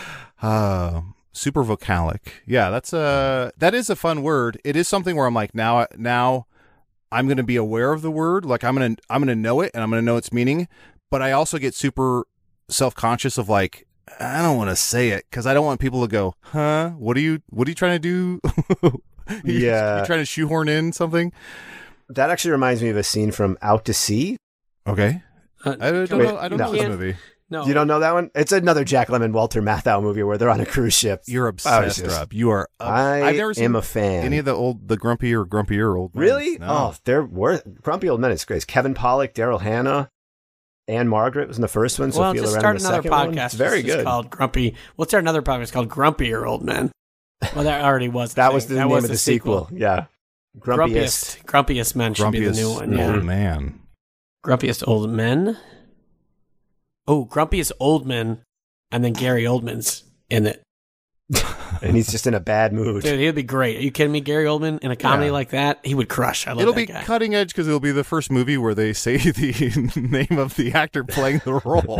Super vocalic. Yeah, that is a fun word. It is something where I'm like, now I'm going to be aware of the word. Like I'm going to know it and I'm going to know its meaning. But I also get super self-conscious of like, I don't want to say it because I don't want people to go, huh? What are you trying to do? Yeah. You're trying to shoehorn in something. That actually reminds me of a scene from Out to Sea. Okay. I don't know. I don't know this can't- movie. No, You don't know that one? It's another Jack Lemmon, Walter Matthau movie where they're on a cruise ship. You're obsessed, Rob. You are. I've never seen am a fan. any of the grumpier old. Really? Men. No. Oh, they're worth. Grumpy Old Men is great. It's Kevin Pollak, Daryl Hannah. Anne Margaret was in the first one. Well, Sophia just Loren start in the another second one. podcast. It's very It's just good. called Grumpy. We'll start another podcast called Grumpier Old Men. Well, that already was. That was the name of the sequel. Yeah. Grumpiest Men should be the new one. Yeah. Old man. Grumpiest Old Men. Oh, Grumpiest Old Men, and then Gary Oldman's in it. And he's just in a bad mood. Dude, he'd be great. Are you kidding me? Gary Oldman in a comedy like that? He would crush. I love It'll that be guy. cutting edge because it'll be the first movie where they say the name of the actor playing the role.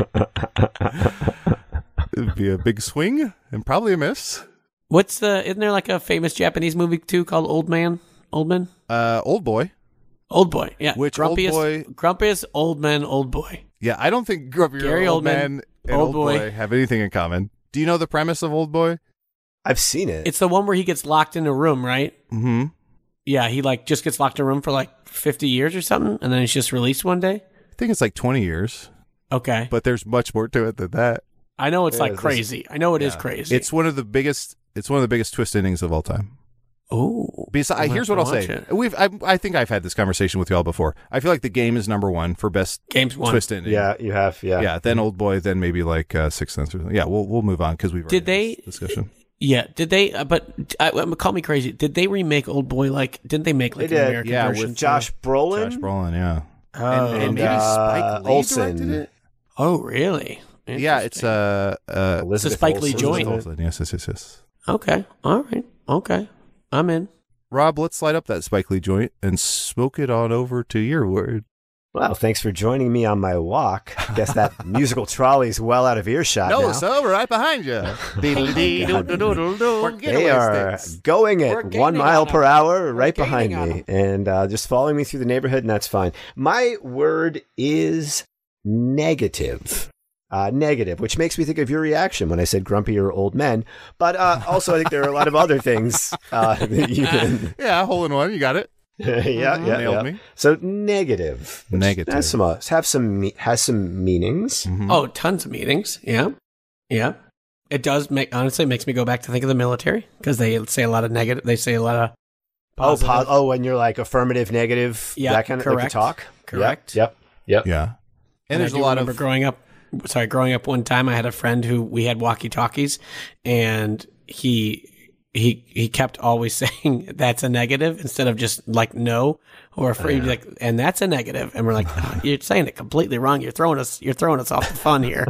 It'd be a big swing and probably a miss. Isn't there like a famous Japanese movie too called Old Man? Old Man? Old Boy. Old Boy, yeah. Which Grumpiest Old Man, Old Boy. Yeah, I don't think Gary Old Oldman, Man and Old Old Boy. Boy have anything in common. Do you know the premise of Old Boy? I've seen it. It's the one where he gets locked in a room, right? Mm-hmm. Yeah, he like just gets locked in a room for like 50 years or something, and then he's just released one day. I think it's like 20 years, Okay. but there's much more to it than that. I know it's Yeah, like this- crazy. I know it is crazy. It's one of the biggest twist endings of all time. Oh. Besides, here's what I'll say. I think I've had this conversation with y'all before. I feel like The Game is number one for best Game's one. twist ending. Yeah, you have. Yeah. Yeah. Then Old Boy. Then maybe like Sixth Sense or something. Yeah. We'll move on because we've already Did they- had this discussion. Yeah, did they? Call me crazy. Did they remake Old Boy? Like, didn't they make like They an did. American Yeah, version? with Josh Brolin. Josh Brolin. Yeah. Oh, and maybe and, Spike Lee Olsen. directed it. Oh, really? Yeah. It's Elizabeth Spike Lee Olsen. joint. Olsen. Yes. Okay. All right. Okay. I'm in. Rob, let's light up that Spike Lee joint and smoke it on over to your word. Well, thanks for joining me on my walk. Guess that musical trolley's well out of earshot now. it's over right behind you. They are going We're at gaining 1 mile on per them. hour right We're behind gaining on me and just following me through the neighborhood, and that's fine. My word is negative. Negative, which makes me think of your reaction when I said grumpy or old men. But also, I think there are a lot of other things that you can. Yeah, hole in one. You got it. Nailed me. So negative. which Negative. Has some meanings. Oh, tons of meetings. Yeah. Yeah. It does honestly, it makes me go back to think of the military because they say a lot of negative. They say a lot of positive. When you're like affirmative, negative, Yeah, that kind of like the correct. talk. Correct. Yep. Yeah. And there's I a do lot remember of growing up one time I had a friend who we had walkie-talkies and he kept always saying that's a negative instead of just like no or afraid like and that's a negative, and we're like, oh, you're saying it completely wrong. You're throwing us off the fun here.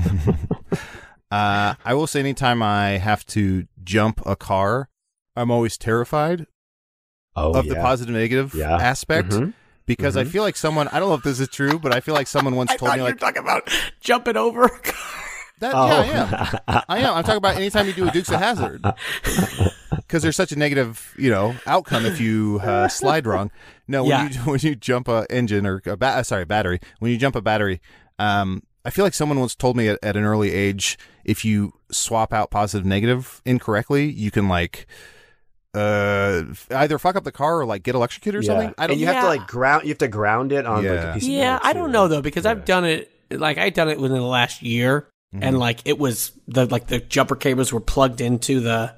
I will say anytime I have to jump a car, I'm always terrified of the positive negative aspect. Mhm. Because I feel like someone, I don't know if this is true, but I feel like someone once told me you're like talking about jumping over a car. that. Yeah, I am. I'm talking about anytime you do a Dukes of Hazzard, because there's such a negative, outcome if you slide wrong. No, when you jump a engine or a battery, when you jump a battery, I feel like someone once told me at an early age, if you swap out positive negative incorrectly, you can like either fuck up the car or like get electrocuted or something. I don't. And you have to like ground. You have to ground it on like a piece of Yeah, metal, I too, don't know right? though because I've done it. Like I done it within the last year, and like it was the jumper cables were plugged into the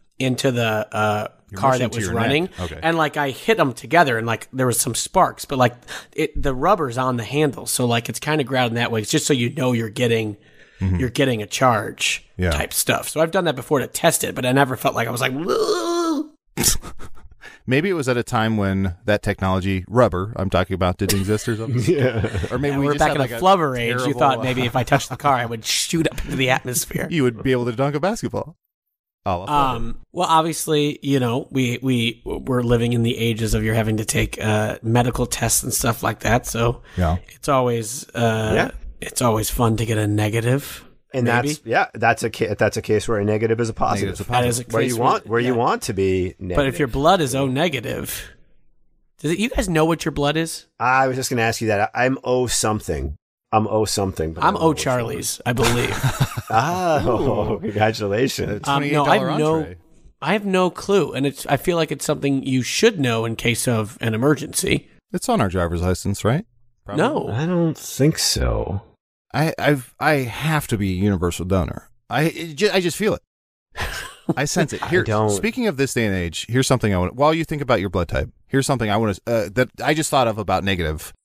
car mushing that to was your running, neck. Okay. and like I hit them together, and like there was some sparks, but like the rubber's on the handle, so like it's kind of grounded that way. It's just so you know you're getting a charge type stuff. So I've done that before to test it, but I never felt like I was like. Whoa. Maybe it was at a time when that technology, rubber, I'm talking about, didn't exist or something. Or maybe And we we're just back had in like a flubber age. You terrible, thought maybe if I touched the car, I would shoot up into the atmosphere. you would be able to dunk a basketball. Oh, Well, obviously, we're living in the ages of you're having to take medical tests and stuff like that. So yeah. it's always it's always fun to get a negative. And maybe. that's a case where a negative is a positive. Negative's a That is a where case you want to be negative. But if your blood is O negative, you guys know what your blood is? I was just going to ask you that. I'm O something. I'm O something. But I I'm don't know O which Charlie's, I believe. Oh, congratulations. No, I have no clue, and I feel like it's something you should know in case of an emergency. It's on our driver's license, right? Probably. No, I don't think so. I have to be a universal donor. I just feel it. I sense it. Here, don't. Speaking of this day and age, here's something I want. While you think about your blood type, here's something I want to that I just thought of about negative.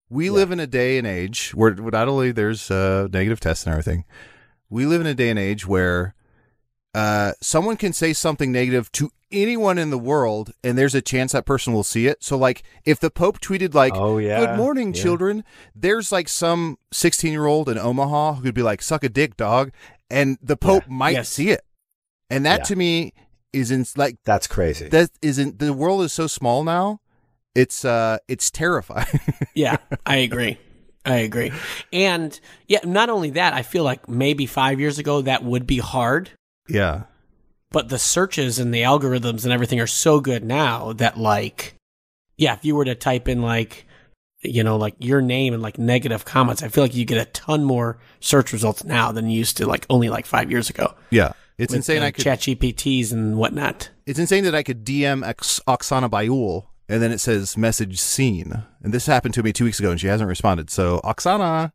We live in a day and age where not only there's negative tests and everything, we live in a day and age where someone can say something negative to anyone in the world, and there's a chance that person will see it. So, like, if the Pope tweeted, like, good morning, children, there's, like, some 16-year-old in Omaha who could be like, suck a dick, dog, and the Pope might see it. And that, to me, isn't, like... That's crazy. That isn't... The world is so small now, it's terrifying. Yeah, I agree. And, not only that, I feel like maybe 5 years ago that would be hard. Yeah. But the searches and the algorithms and everything are so good now that, like, if you were to type in, like, you know, like your name and like negative comments, I feel like you get a ton more search results now than you used to, like, only like 5 years ago. Yeah. It's with, insane. I could ChatGPTs and whatnot. It's insane that I could DM Oksana Bayul and then it says message seen. And this happened to me 2 weeks ago and she hasn't responded. So Oksana.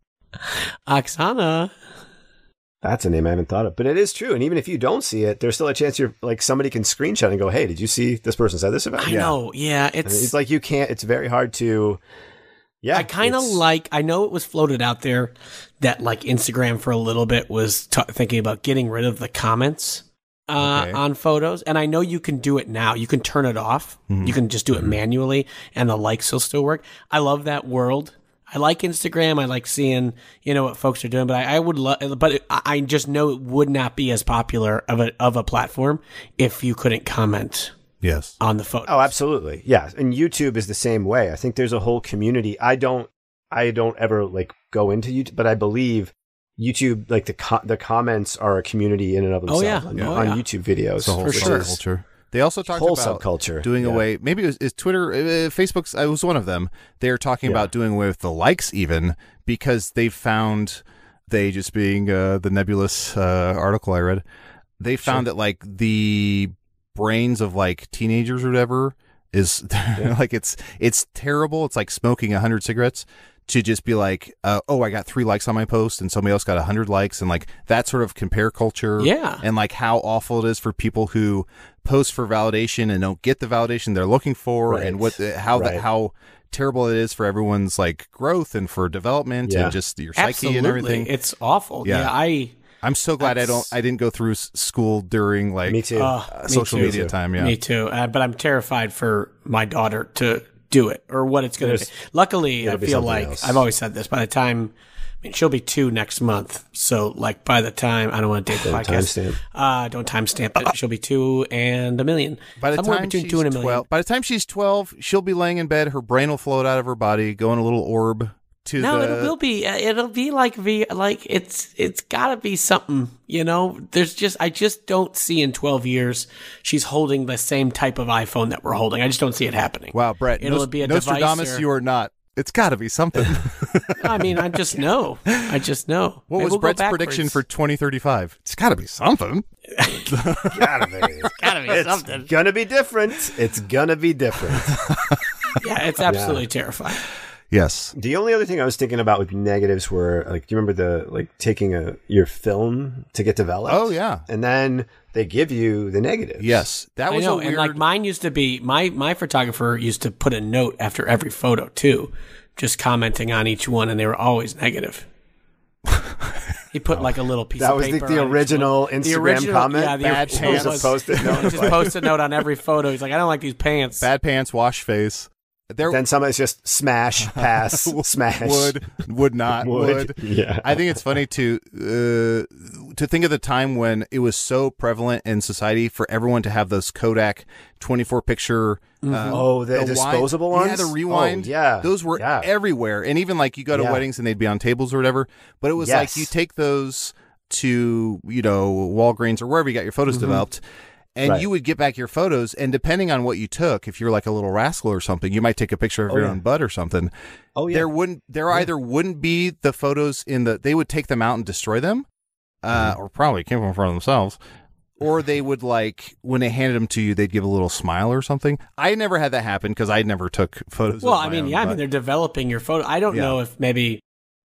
That's a name I haven't thought of, but it is true. And even if you don't see it, there's still a chance you're like somebody can screenshot and go, "Hey, did you see this person said this about you?" I know. Yeah, it's like you can't. It's very hard to. Yeah, I kind of like. I know it was floated out there that like Instagram for a little bit was thinking about getting rid of the comments on photos, and I know you can do it now. You can turn it off. Mm-hmm. You can just do it manually, and the likes will still work. I love that world. I like Instagram. I like seeing, you know, what folks are doing, but I would love, but I just know it would not be as popular of a platform if you couldn't comment. Yes. On the photos. Oh, absolutely. Yeah. And YouTube is the same way. I think there's a whole community. I don't ever like go into YouTube, but I believe YouTube, like the comments are a community in and of themselves on YouTube videos. It's a whole for sure. Subculture. They also talked whole about subculture. Doing away, maybe it was Twitter, Facebook's, it was one of them. They're talking about doing away with the likes even because they found, they just being the nebulous article I read, they found that like the brains of like teenagers or whatever is like, it's terrible. It's like smoking 100 cigarettes to just be like, oh, I got 3 likes on my post and somebody else got 100 likes and like that sort of compare culture. Yeah. And like how awful it is for people who post for validation and don't get the validation they're looking for and how terrible it is for everyone's like growth and for development and just your psyche and everything. It's awful. I'm so glad I didn't go through school during like me too. Social media time. Yeah, me too. But I'm terrified for my daughter to do it or what it's going to be. Luckily, I feel like I've always said this. By the time, I mean, she'll be 2 next month. So like by the time, I don't want to date the podcast. Don't timestamp it. She'll be 2 and $1 million. By the somewhere time between she's 2 and $1 million. 12, by the time she's 12, she'll be laying in bed. Her brain will float out of her body, go in a little orb. It'll be like it's gotta be something, you know. I just don't see in 12 years she's holding the same type of iPhone that we're holding. I just don't see it happening. Wow, Brett, it'll be a Nostradamus, you are not. It's got to be something. I mean, I just know. What was Brett's prediction for 2035? It's got to be something. Gotta be something. It's gonna be different. Yeah, it's absolutely terrifying. Yes. The only other thing I was thinking about with negatives were like, do you remember taking your film to get developed? Oh yeah. And then they give you the negatives. Yes. That was and like mine used to be my photographer used to put a note after every photo too, just commenting on each one, and they were always negative. He put like a little piece of paper. That was the original Instagram comment? Yeah, bad pants. Just post-it note. Just post a note on every photo. He's like, I don't like these pants. Bad pants, wash face. Then somebody's just smash, pass, smash. Would not. Yeah. I think it's funny to think of the time when it was so prevalent in society for everyone to have those Kodak 24 picture. The disposable ones? Yeah, the rewind. Oh, yeah. Those were everywhere. And even like you go to weddings and they'd be on tables or whatever. But it was like you take those to, Walgreens or wherever you got your photos developed. And you would get back your photos, and depending on what you took, if you're like a little rascal or something, you might take a picture of your own butt or something. Oh yeah. There either wouldn't be the photos they would take them out and destroy them, or probably keep them in front of themselves, or they would when they handed them to you, they'd give a little smile or something. I never had that happen because I never took photos. Well, I mean, they're developing your photo. I don't know if maybe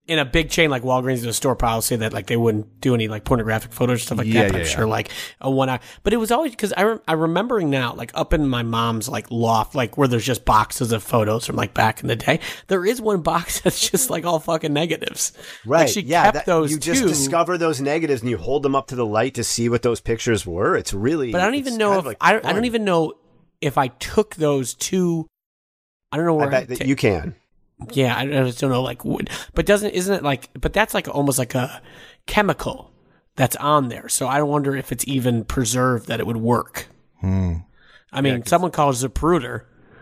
in a big chain like Walgreens, there's a store policy that like they wouldn't do any like pornographic photos or stuff like that. But I'm sure like a 1 hour. But it was always because I'm remembering now, like up in my mom's like loft, like where there's just boxes of photos from like back in the day. There is one box that's just like all fucking negatives. Right. Like she kept those. You just discover those negatives and you hold them up to the light to see what those pictures were. It's really. But I don't even know if I don't even know if I took those to. I don't know where I bet that you can. Yeah, I just don't know, like, wood. But isn't it like, but that's like almost like a chemical that's on there. So I wonder if it's even preserved that it would work. I mean, someone calls Zapruder.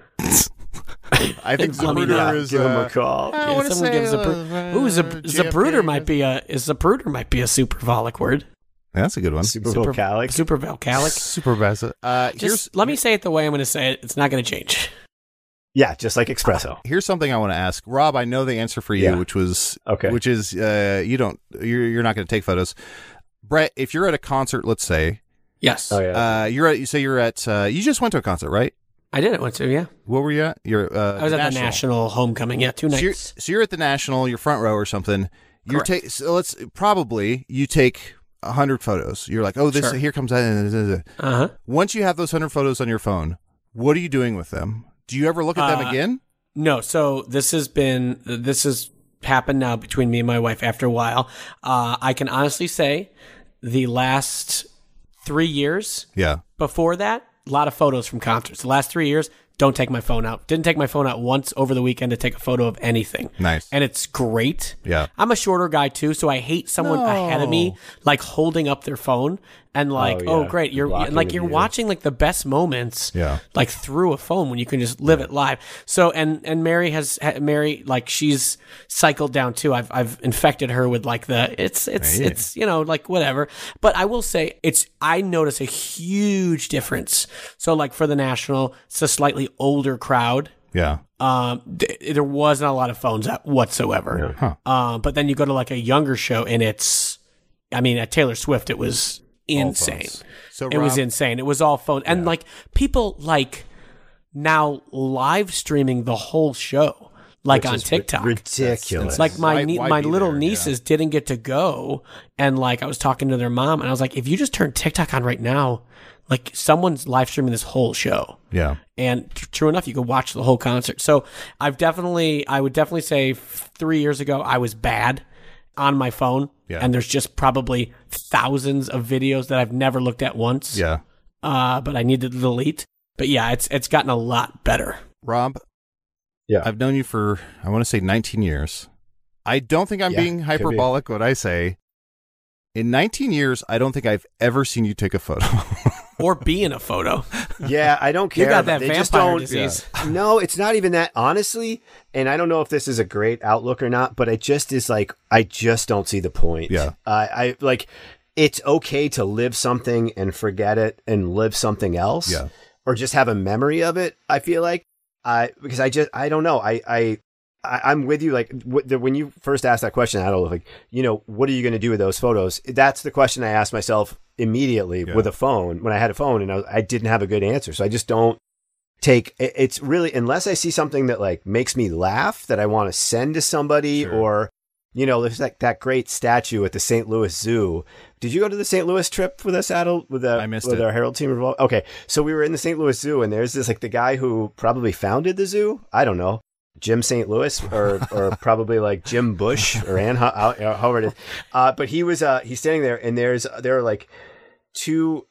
I think Zapruder is. Give him a call. Zapruder might be Zapruder might be a supervolic word. That's a good one. Supervocalic. Let me say it the way I'm going to say it. It's not going to change. Yeah, just like espresso. Here's something I want to ask, Rob. I know the answer for you, which is you're not going to take photos. Brett, if you're at a concert, let's say, yes, you just went to a concert, right? I did. I went to, yeah. Where were you at? I was at the National Homecoming. Yeah, 2 nights. So you're at the National. You're front row or something. So you take 100 photos. You're like, here comes that. Once you have those 100 photos on your phone, what are you doing with them? Do you ever look at them again? No. So this has happened now between me and my wife after a while. I can honestly say the last 3 years. Yeah. Before that, a lot of photos from concerts. The last 3 years, don't take my phone out. Didn't take my phone out once over the weekend to take a photo of anything. Nice. And it's great. Yeah. I'm a shorter guy too, so I hate someone ahead of me like holding up their phone and like, great, you're watching like the best moments like through a phone when you can just live it live. So and Mary like she's cycled down too. I've infected her with like it's like whatever. But I will say I notice a huge difference. So like for the National, it's a slightly older crowd. Yeah. There wasn't a lot of phones out whatsoever. Yeah. Huh. But then you go to like a younger show and at Taylor Swift, it was insane. So it was insane. It was all phone. And like people like now live streaming the whole show. Like on TikTok. Ridiculous. Like my little nieces didn't get to go. And like I was talking to their mom and I was like, if you just turn TikTok on right now, like someone's live streaming this whole show. Yeah. And true enough, you could watch the whole concert. So I would definitely say 3 years ago, I was bad on my phone. Yeah. And there's just probably thousands of videos that I've never looked at once. Yeah. But I need to delete. But yeah, it's gotten a lot better. Rob. Yeah. I've known you for, I want to say 19 years. I don't think I'm being hyperbolic when I say in 19 years, I don't think I've ever seen you take a photo. Or be in a photo. Yeah, I don't care. You got that vampire disease. Yeah. No, it's not even that, honestly. And I don't know if this is a great outlook or not, but it just is like, I just don't see the point. Yeah. I like, it's okay to live something and forget it and live something else. Yeah. Or just have a memory of it, I feel like. Because I don't know. I'm with you. Like when you first asked that question, I don't know, like, what are you going to do with those photos? That's the question I asked myself immediately with a phone when I had a phone, and I didn't have a good answer. So I just don't take. It's really, unless I see something that like makes me laugh that I want to send to somebody, or there's like that great statue at the St. Louis Zoo. Did you go to the St. Louis trip with us, Adel? I missed it. Our Herald team? Okay, so we were in the St. Louis Zoo, and there's this like the guy who probably founded the zoo. I don't know. Jim St. Louis or probably like Jim Bush or however it is. But he's standing there, and there are like two,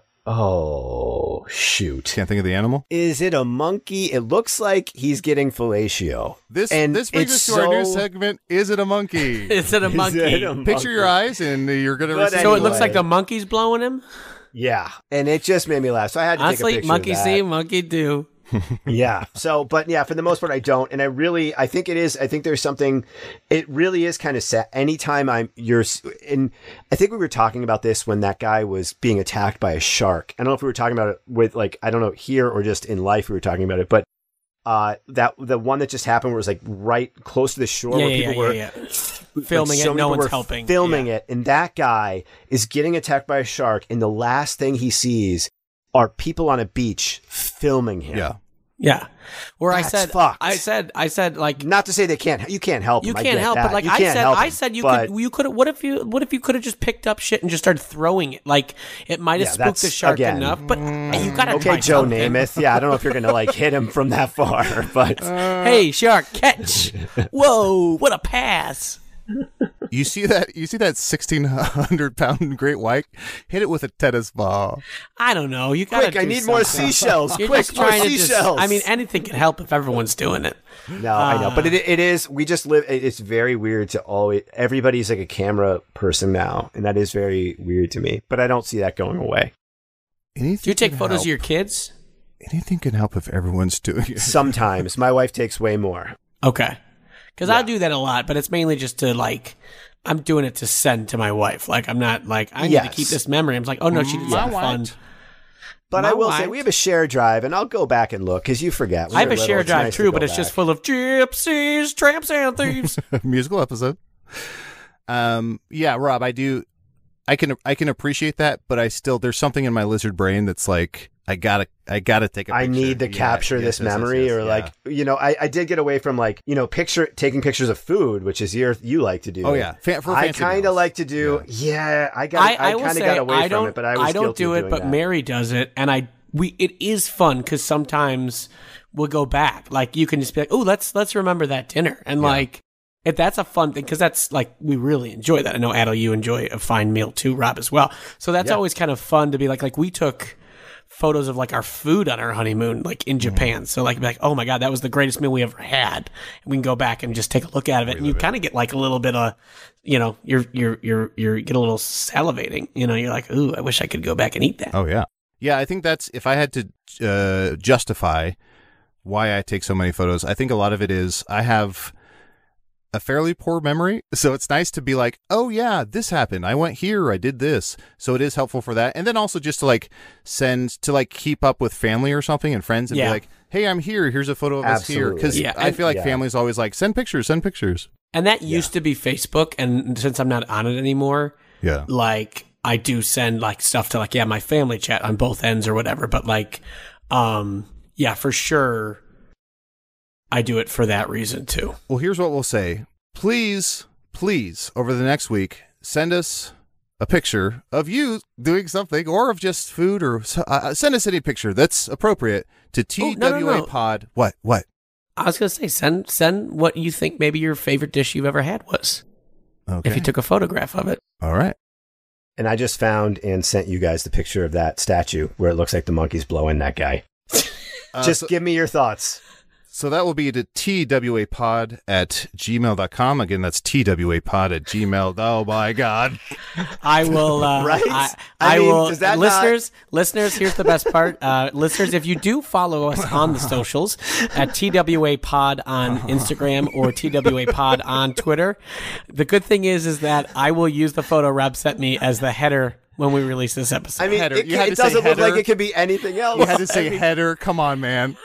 oh shoot. Can't think of the animal. Is it a monkey? It looks like he's getting fellatio. This brings us to our new segment. Is it a monkey? Is it a monkey? Picture your eyes and you're going to receive. So it looks like the monkey's blowing him? Yeah. And it just made me laugh. So I had to take a picture monkey of that. see, monkey do. Yeah. So, but yeah, for the most part, I don't. And I think there's something, it really is kind of sad. Anytime and I think we were talking about this when that guy was being attacked by a shark. I don't know if we were talking about it with like, I don't know, here or just in life we were talking about it, but the one that just happened was like right close to the shore where people were filming it. No one's helping. Filming it. And that guy is getting attacked by a shark. And the last thing he sees are people on a beach filming him. Yeah. Yeah. Where That's I said, fucked. like, Not to say you can't help you them. can't help, but like I said, you but could. What if you could have just picked up shit and just started throwing it? Like it might have Yeah, spooked the that's, shark again, enough, but you gotta okay, try Joe something. Namath. Yeah, I don't know if you're gonna like hit him from that far, but Hey, shark, catch! Whoa, what a pass! You see that 1,600-pound great white? Hit it with a tennis ball. I don't know. You gotta. quick, I do need more something. seashells. You're Quick, just more trying to just- seashells. I mean, anything can help if everyone's doing it. no, I know, but it is. We just live. It's very weird to always. Everybody's like a camera person now, and that is very weird to me. But I don't see that going away. Anything Do you take can photos help. of your kids? Anything can help if everyone's doing it. Sometimes my wife takes way more. Okay. Because I do that a lot, but it's mainly just to like, I'm doing it to send to my wife. Like, I'm not like, I need to Yes. keep this memory. I'm like, oh no, she did something fun. But My I will say wife- we have a shared drive, and I'll go back and look because you forget. When I have you're a little, shared it's drive nice to too, go but it's back. just full of gypsies, tramps, and thieves. Musical episode. Yeah, Rob, I can appreciate that, but there's something in my lizard brain that's like, I gotta take a picture. I need to capture this memory, or like, you know, I did get away from like, you know, taking pictures of food, which is you like to do. Oh yeah, for I fancy kind of meals. like to do. Yeah, I I kind will of say got away I from don't. it, but I was don't guilty do of it, doing but that. Mary does it, and it is fun because sometimes we'll go back. Like you can just be like, oh, let's remember that dinner, and like. If that's a fun thing, because that's like, we really enjoy that. I know, Adel, you enjoy a fine meal too, Rob, as well. So that's always kind of fun to be like we took photos of like our food on our honeymoon, like in Japan. So like, be like, oh my God, that was the greatest meal we ever had. And we can go back and just take a look at it. And you kind of get like a little bit of, you know, you get a little salivating, you know, you're like, ooh, I wish I could go back and eat that. Oh yeah, yeah. I think that's, if I had to justify why I take so many photos, I think a lot of it is I have a fairly poor memory, so it's nice to be like, oh yeah, this happened, I went here, I did this, so it is helpful for that. And then also just to like send to like keep up with family or something and friends and be like, hey, I'm here, here's a photo of us here, because I feel like family's always like, send pictures. And that used to be Facebook, and since I'm not on it anymore, like I do send like stuff to like, my family chat on both ends or whatever, but like for sure I do it for that reason too. Well, here's what we'll say. Please, over the next week, send us a picture of you doing something, or of just food, or send us any picture that's appropriate to TWA Pod. What? I was going to say, send what you think maybe your favorite dish you've ever had was. Okay. If you took a photograph of it. All right. And I just found and sent you guys the picture of that statue where it looks like the monkey's blowing that guy. Give me your thoughts. So that will be to twapod@gmail.com. Again, that's twapod@gmail. Oh my God. I will, right? I mean, will, does that listeners, here's the best part. Listeners, if you do follow us on the socials at TWA Pod on Instagram or TWA Pod on Twitter, the good thing is that I will use the photo Rob sent me as the header when we release this episode. I mean, Header. it You had to say doesn't look header. like it could be anything else. You had to say header. Come on, man.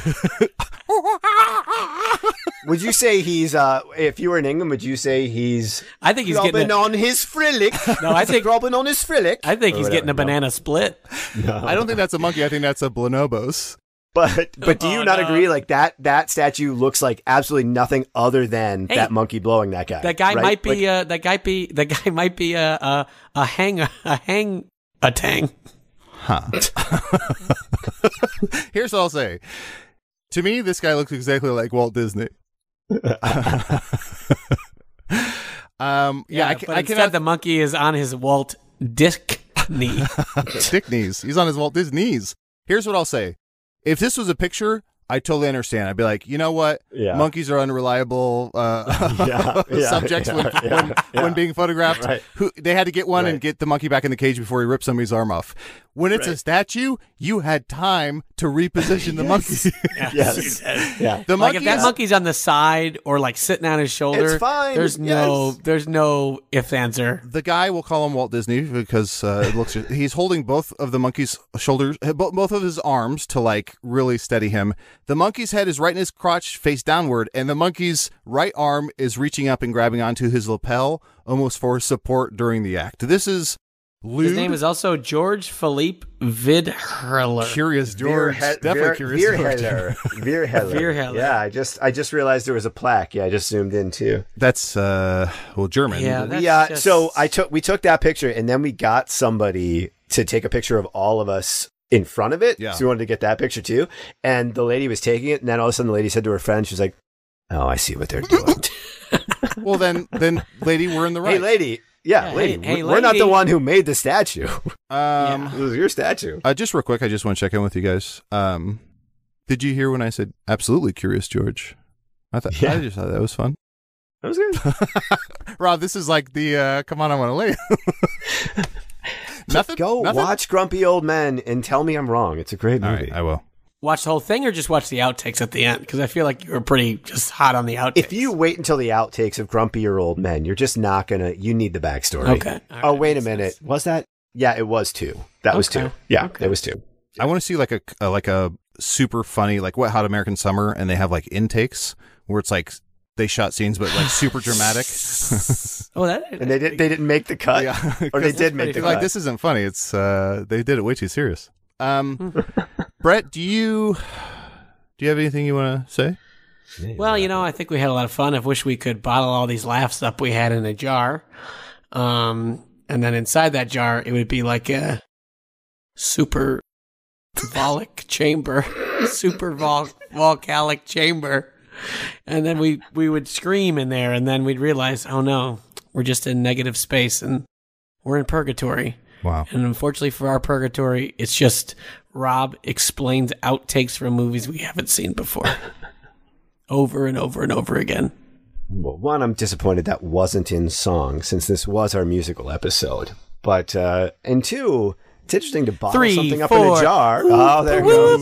Would you say he's, if you were in England, would you say he's I think he's rubbing getting on his frillick? No, I think rubbing on his frillick. I think he's getting a banana split. I don't think that's a monkey. I think that's a bonobos. But do you not agree? Like that statue looks like absolutely nothing other than that monkey blowing that guy. That guy right? might be that guy might be a tang. Huh. Here's what I'll say. To me, this guy looks exactly like Walt Disney. I instead the monkey is on his Walt Dick knee. Dick knees. He's on his Walt Disney knees. Here's what I'll say. If this was a picture, I totally understand. I'd be like, you know what? Yeah. Monkeys are unreliable subjects when being photographed. Right. They had to get one Right. and get the monkey back in the cage before he ripped somebody's arm off. When it's a statue, you had time to reposition the monkey. Yes. Yeah. The Like monkey if that is- monkey's on the side or like sitting on his shoulder, It's fine, There's yes. no ifs, answer. The guy, we'll call him Walt Disney because it looks. He's holding both of the monkey's shoulders, both of his arms to like really steady him. The monkey's head is right in his crotch, face downward, and the monkey's right arm is reaching up and grabbing onto his lapel, almost for support during the act. This is His name is also George Philippe Vidherler. Curious George. Definitely Curious George. Virheller. Yeah, I just realized there was a plaque. Yeah, I just zoomed in too. That's German. Yeah, so we took that picture, and then we got somebody to take a picture of all of us in front of it. Yeah. So we wanted to get that picture too. And the lady was taking it, and then all of a sudden the lady said to her friend, she's like, "Oh, I see what they're doing." Well, then, lady, we're in the right. Hey, lady. Yeah, lady. Hey, we're not lady. the one who made the statue. Um, It was your statue. Just real quick, I just want to check in with you guys. Did you hear when I said absolutely Curious George? I just thought that was fun. That was good. Rob, this is like the come on, I want to lay. Nothing. Watch Grumpy Old Men and tell me I'm wrong. It's a great All movie. right, I will. Watch the whole thing or just watch the outtakes at the end? Because I feel like you were pretty just hot on the outtakes. If you wait until the outtakes of Grumpy or Old Men, you're just not gonna. You need the backstory. Okay. All Oh, right, wait a makes minute. sense. Was that? Yeah, it was 2. That was Okay. 2. Yeah, Okay. it was 2. I want to see like a super funny like Wet Hot American Summer, and they have like intakes where it's like they shot scenes but like super dramatic. Oh, that. And they didn't make the cut. Yeah, Or they did pretty make the like cut. this isn't funny. It's they did it way too serious. Brett, do you have anything you want to say? Well, I think we had a lot of fun. I wish we could bottle all these laughs up we had in a jar. And then inside that jar, it would be like a super volcanic chamber. Super volcanic chamber. And then we would scream in there, and then we'd realize, oh no, we're just in negative space, and we're in purgatory. Wow. And unfortunately for our purgatory, it's just Rob explains outtakes from movies we haven't seen before. Over and over and over again. Well, one, I'm disappointed that wasn't in song since this was our musical episode. But and 2, it's interesting to bottle 3, something up 4. in a jar. Oh, there it goes.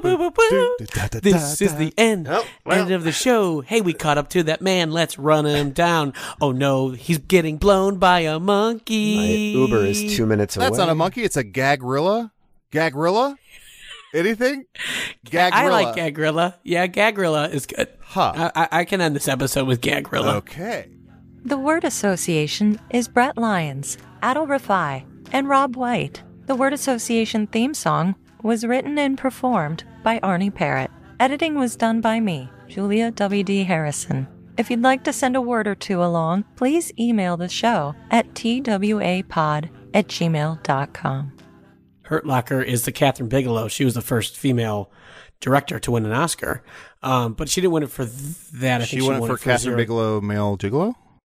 This is the end. Oh, well. End of the show. Hey, we caught up to that man. Let's run him down. Oh no, he's getting blown by a monkey. My Uber is 2 minutes away. That's not a monkey. It's a gagrilla. Gagrilla? Anything? Gagrilla. I like Gagrilla. Yeah, Gagrilla is good. Huh. I can end this episode with Gagrilla. Okay. The word association is Brett Lyons, Adil Rafai, and Rob White. The word association theme song was written and performed by Arnie Parrott. Editing was done by me, Julia W.D. Harrison. If you'd like to send a word or two along, please email the show at twapod@gmail.com. Hurt Locker is the Catherine Bigelow. She was the first female director to win an Oscar. But she didn't win it for that. I think She won it for Catherine Zero. Bigelow, Male Gigolo?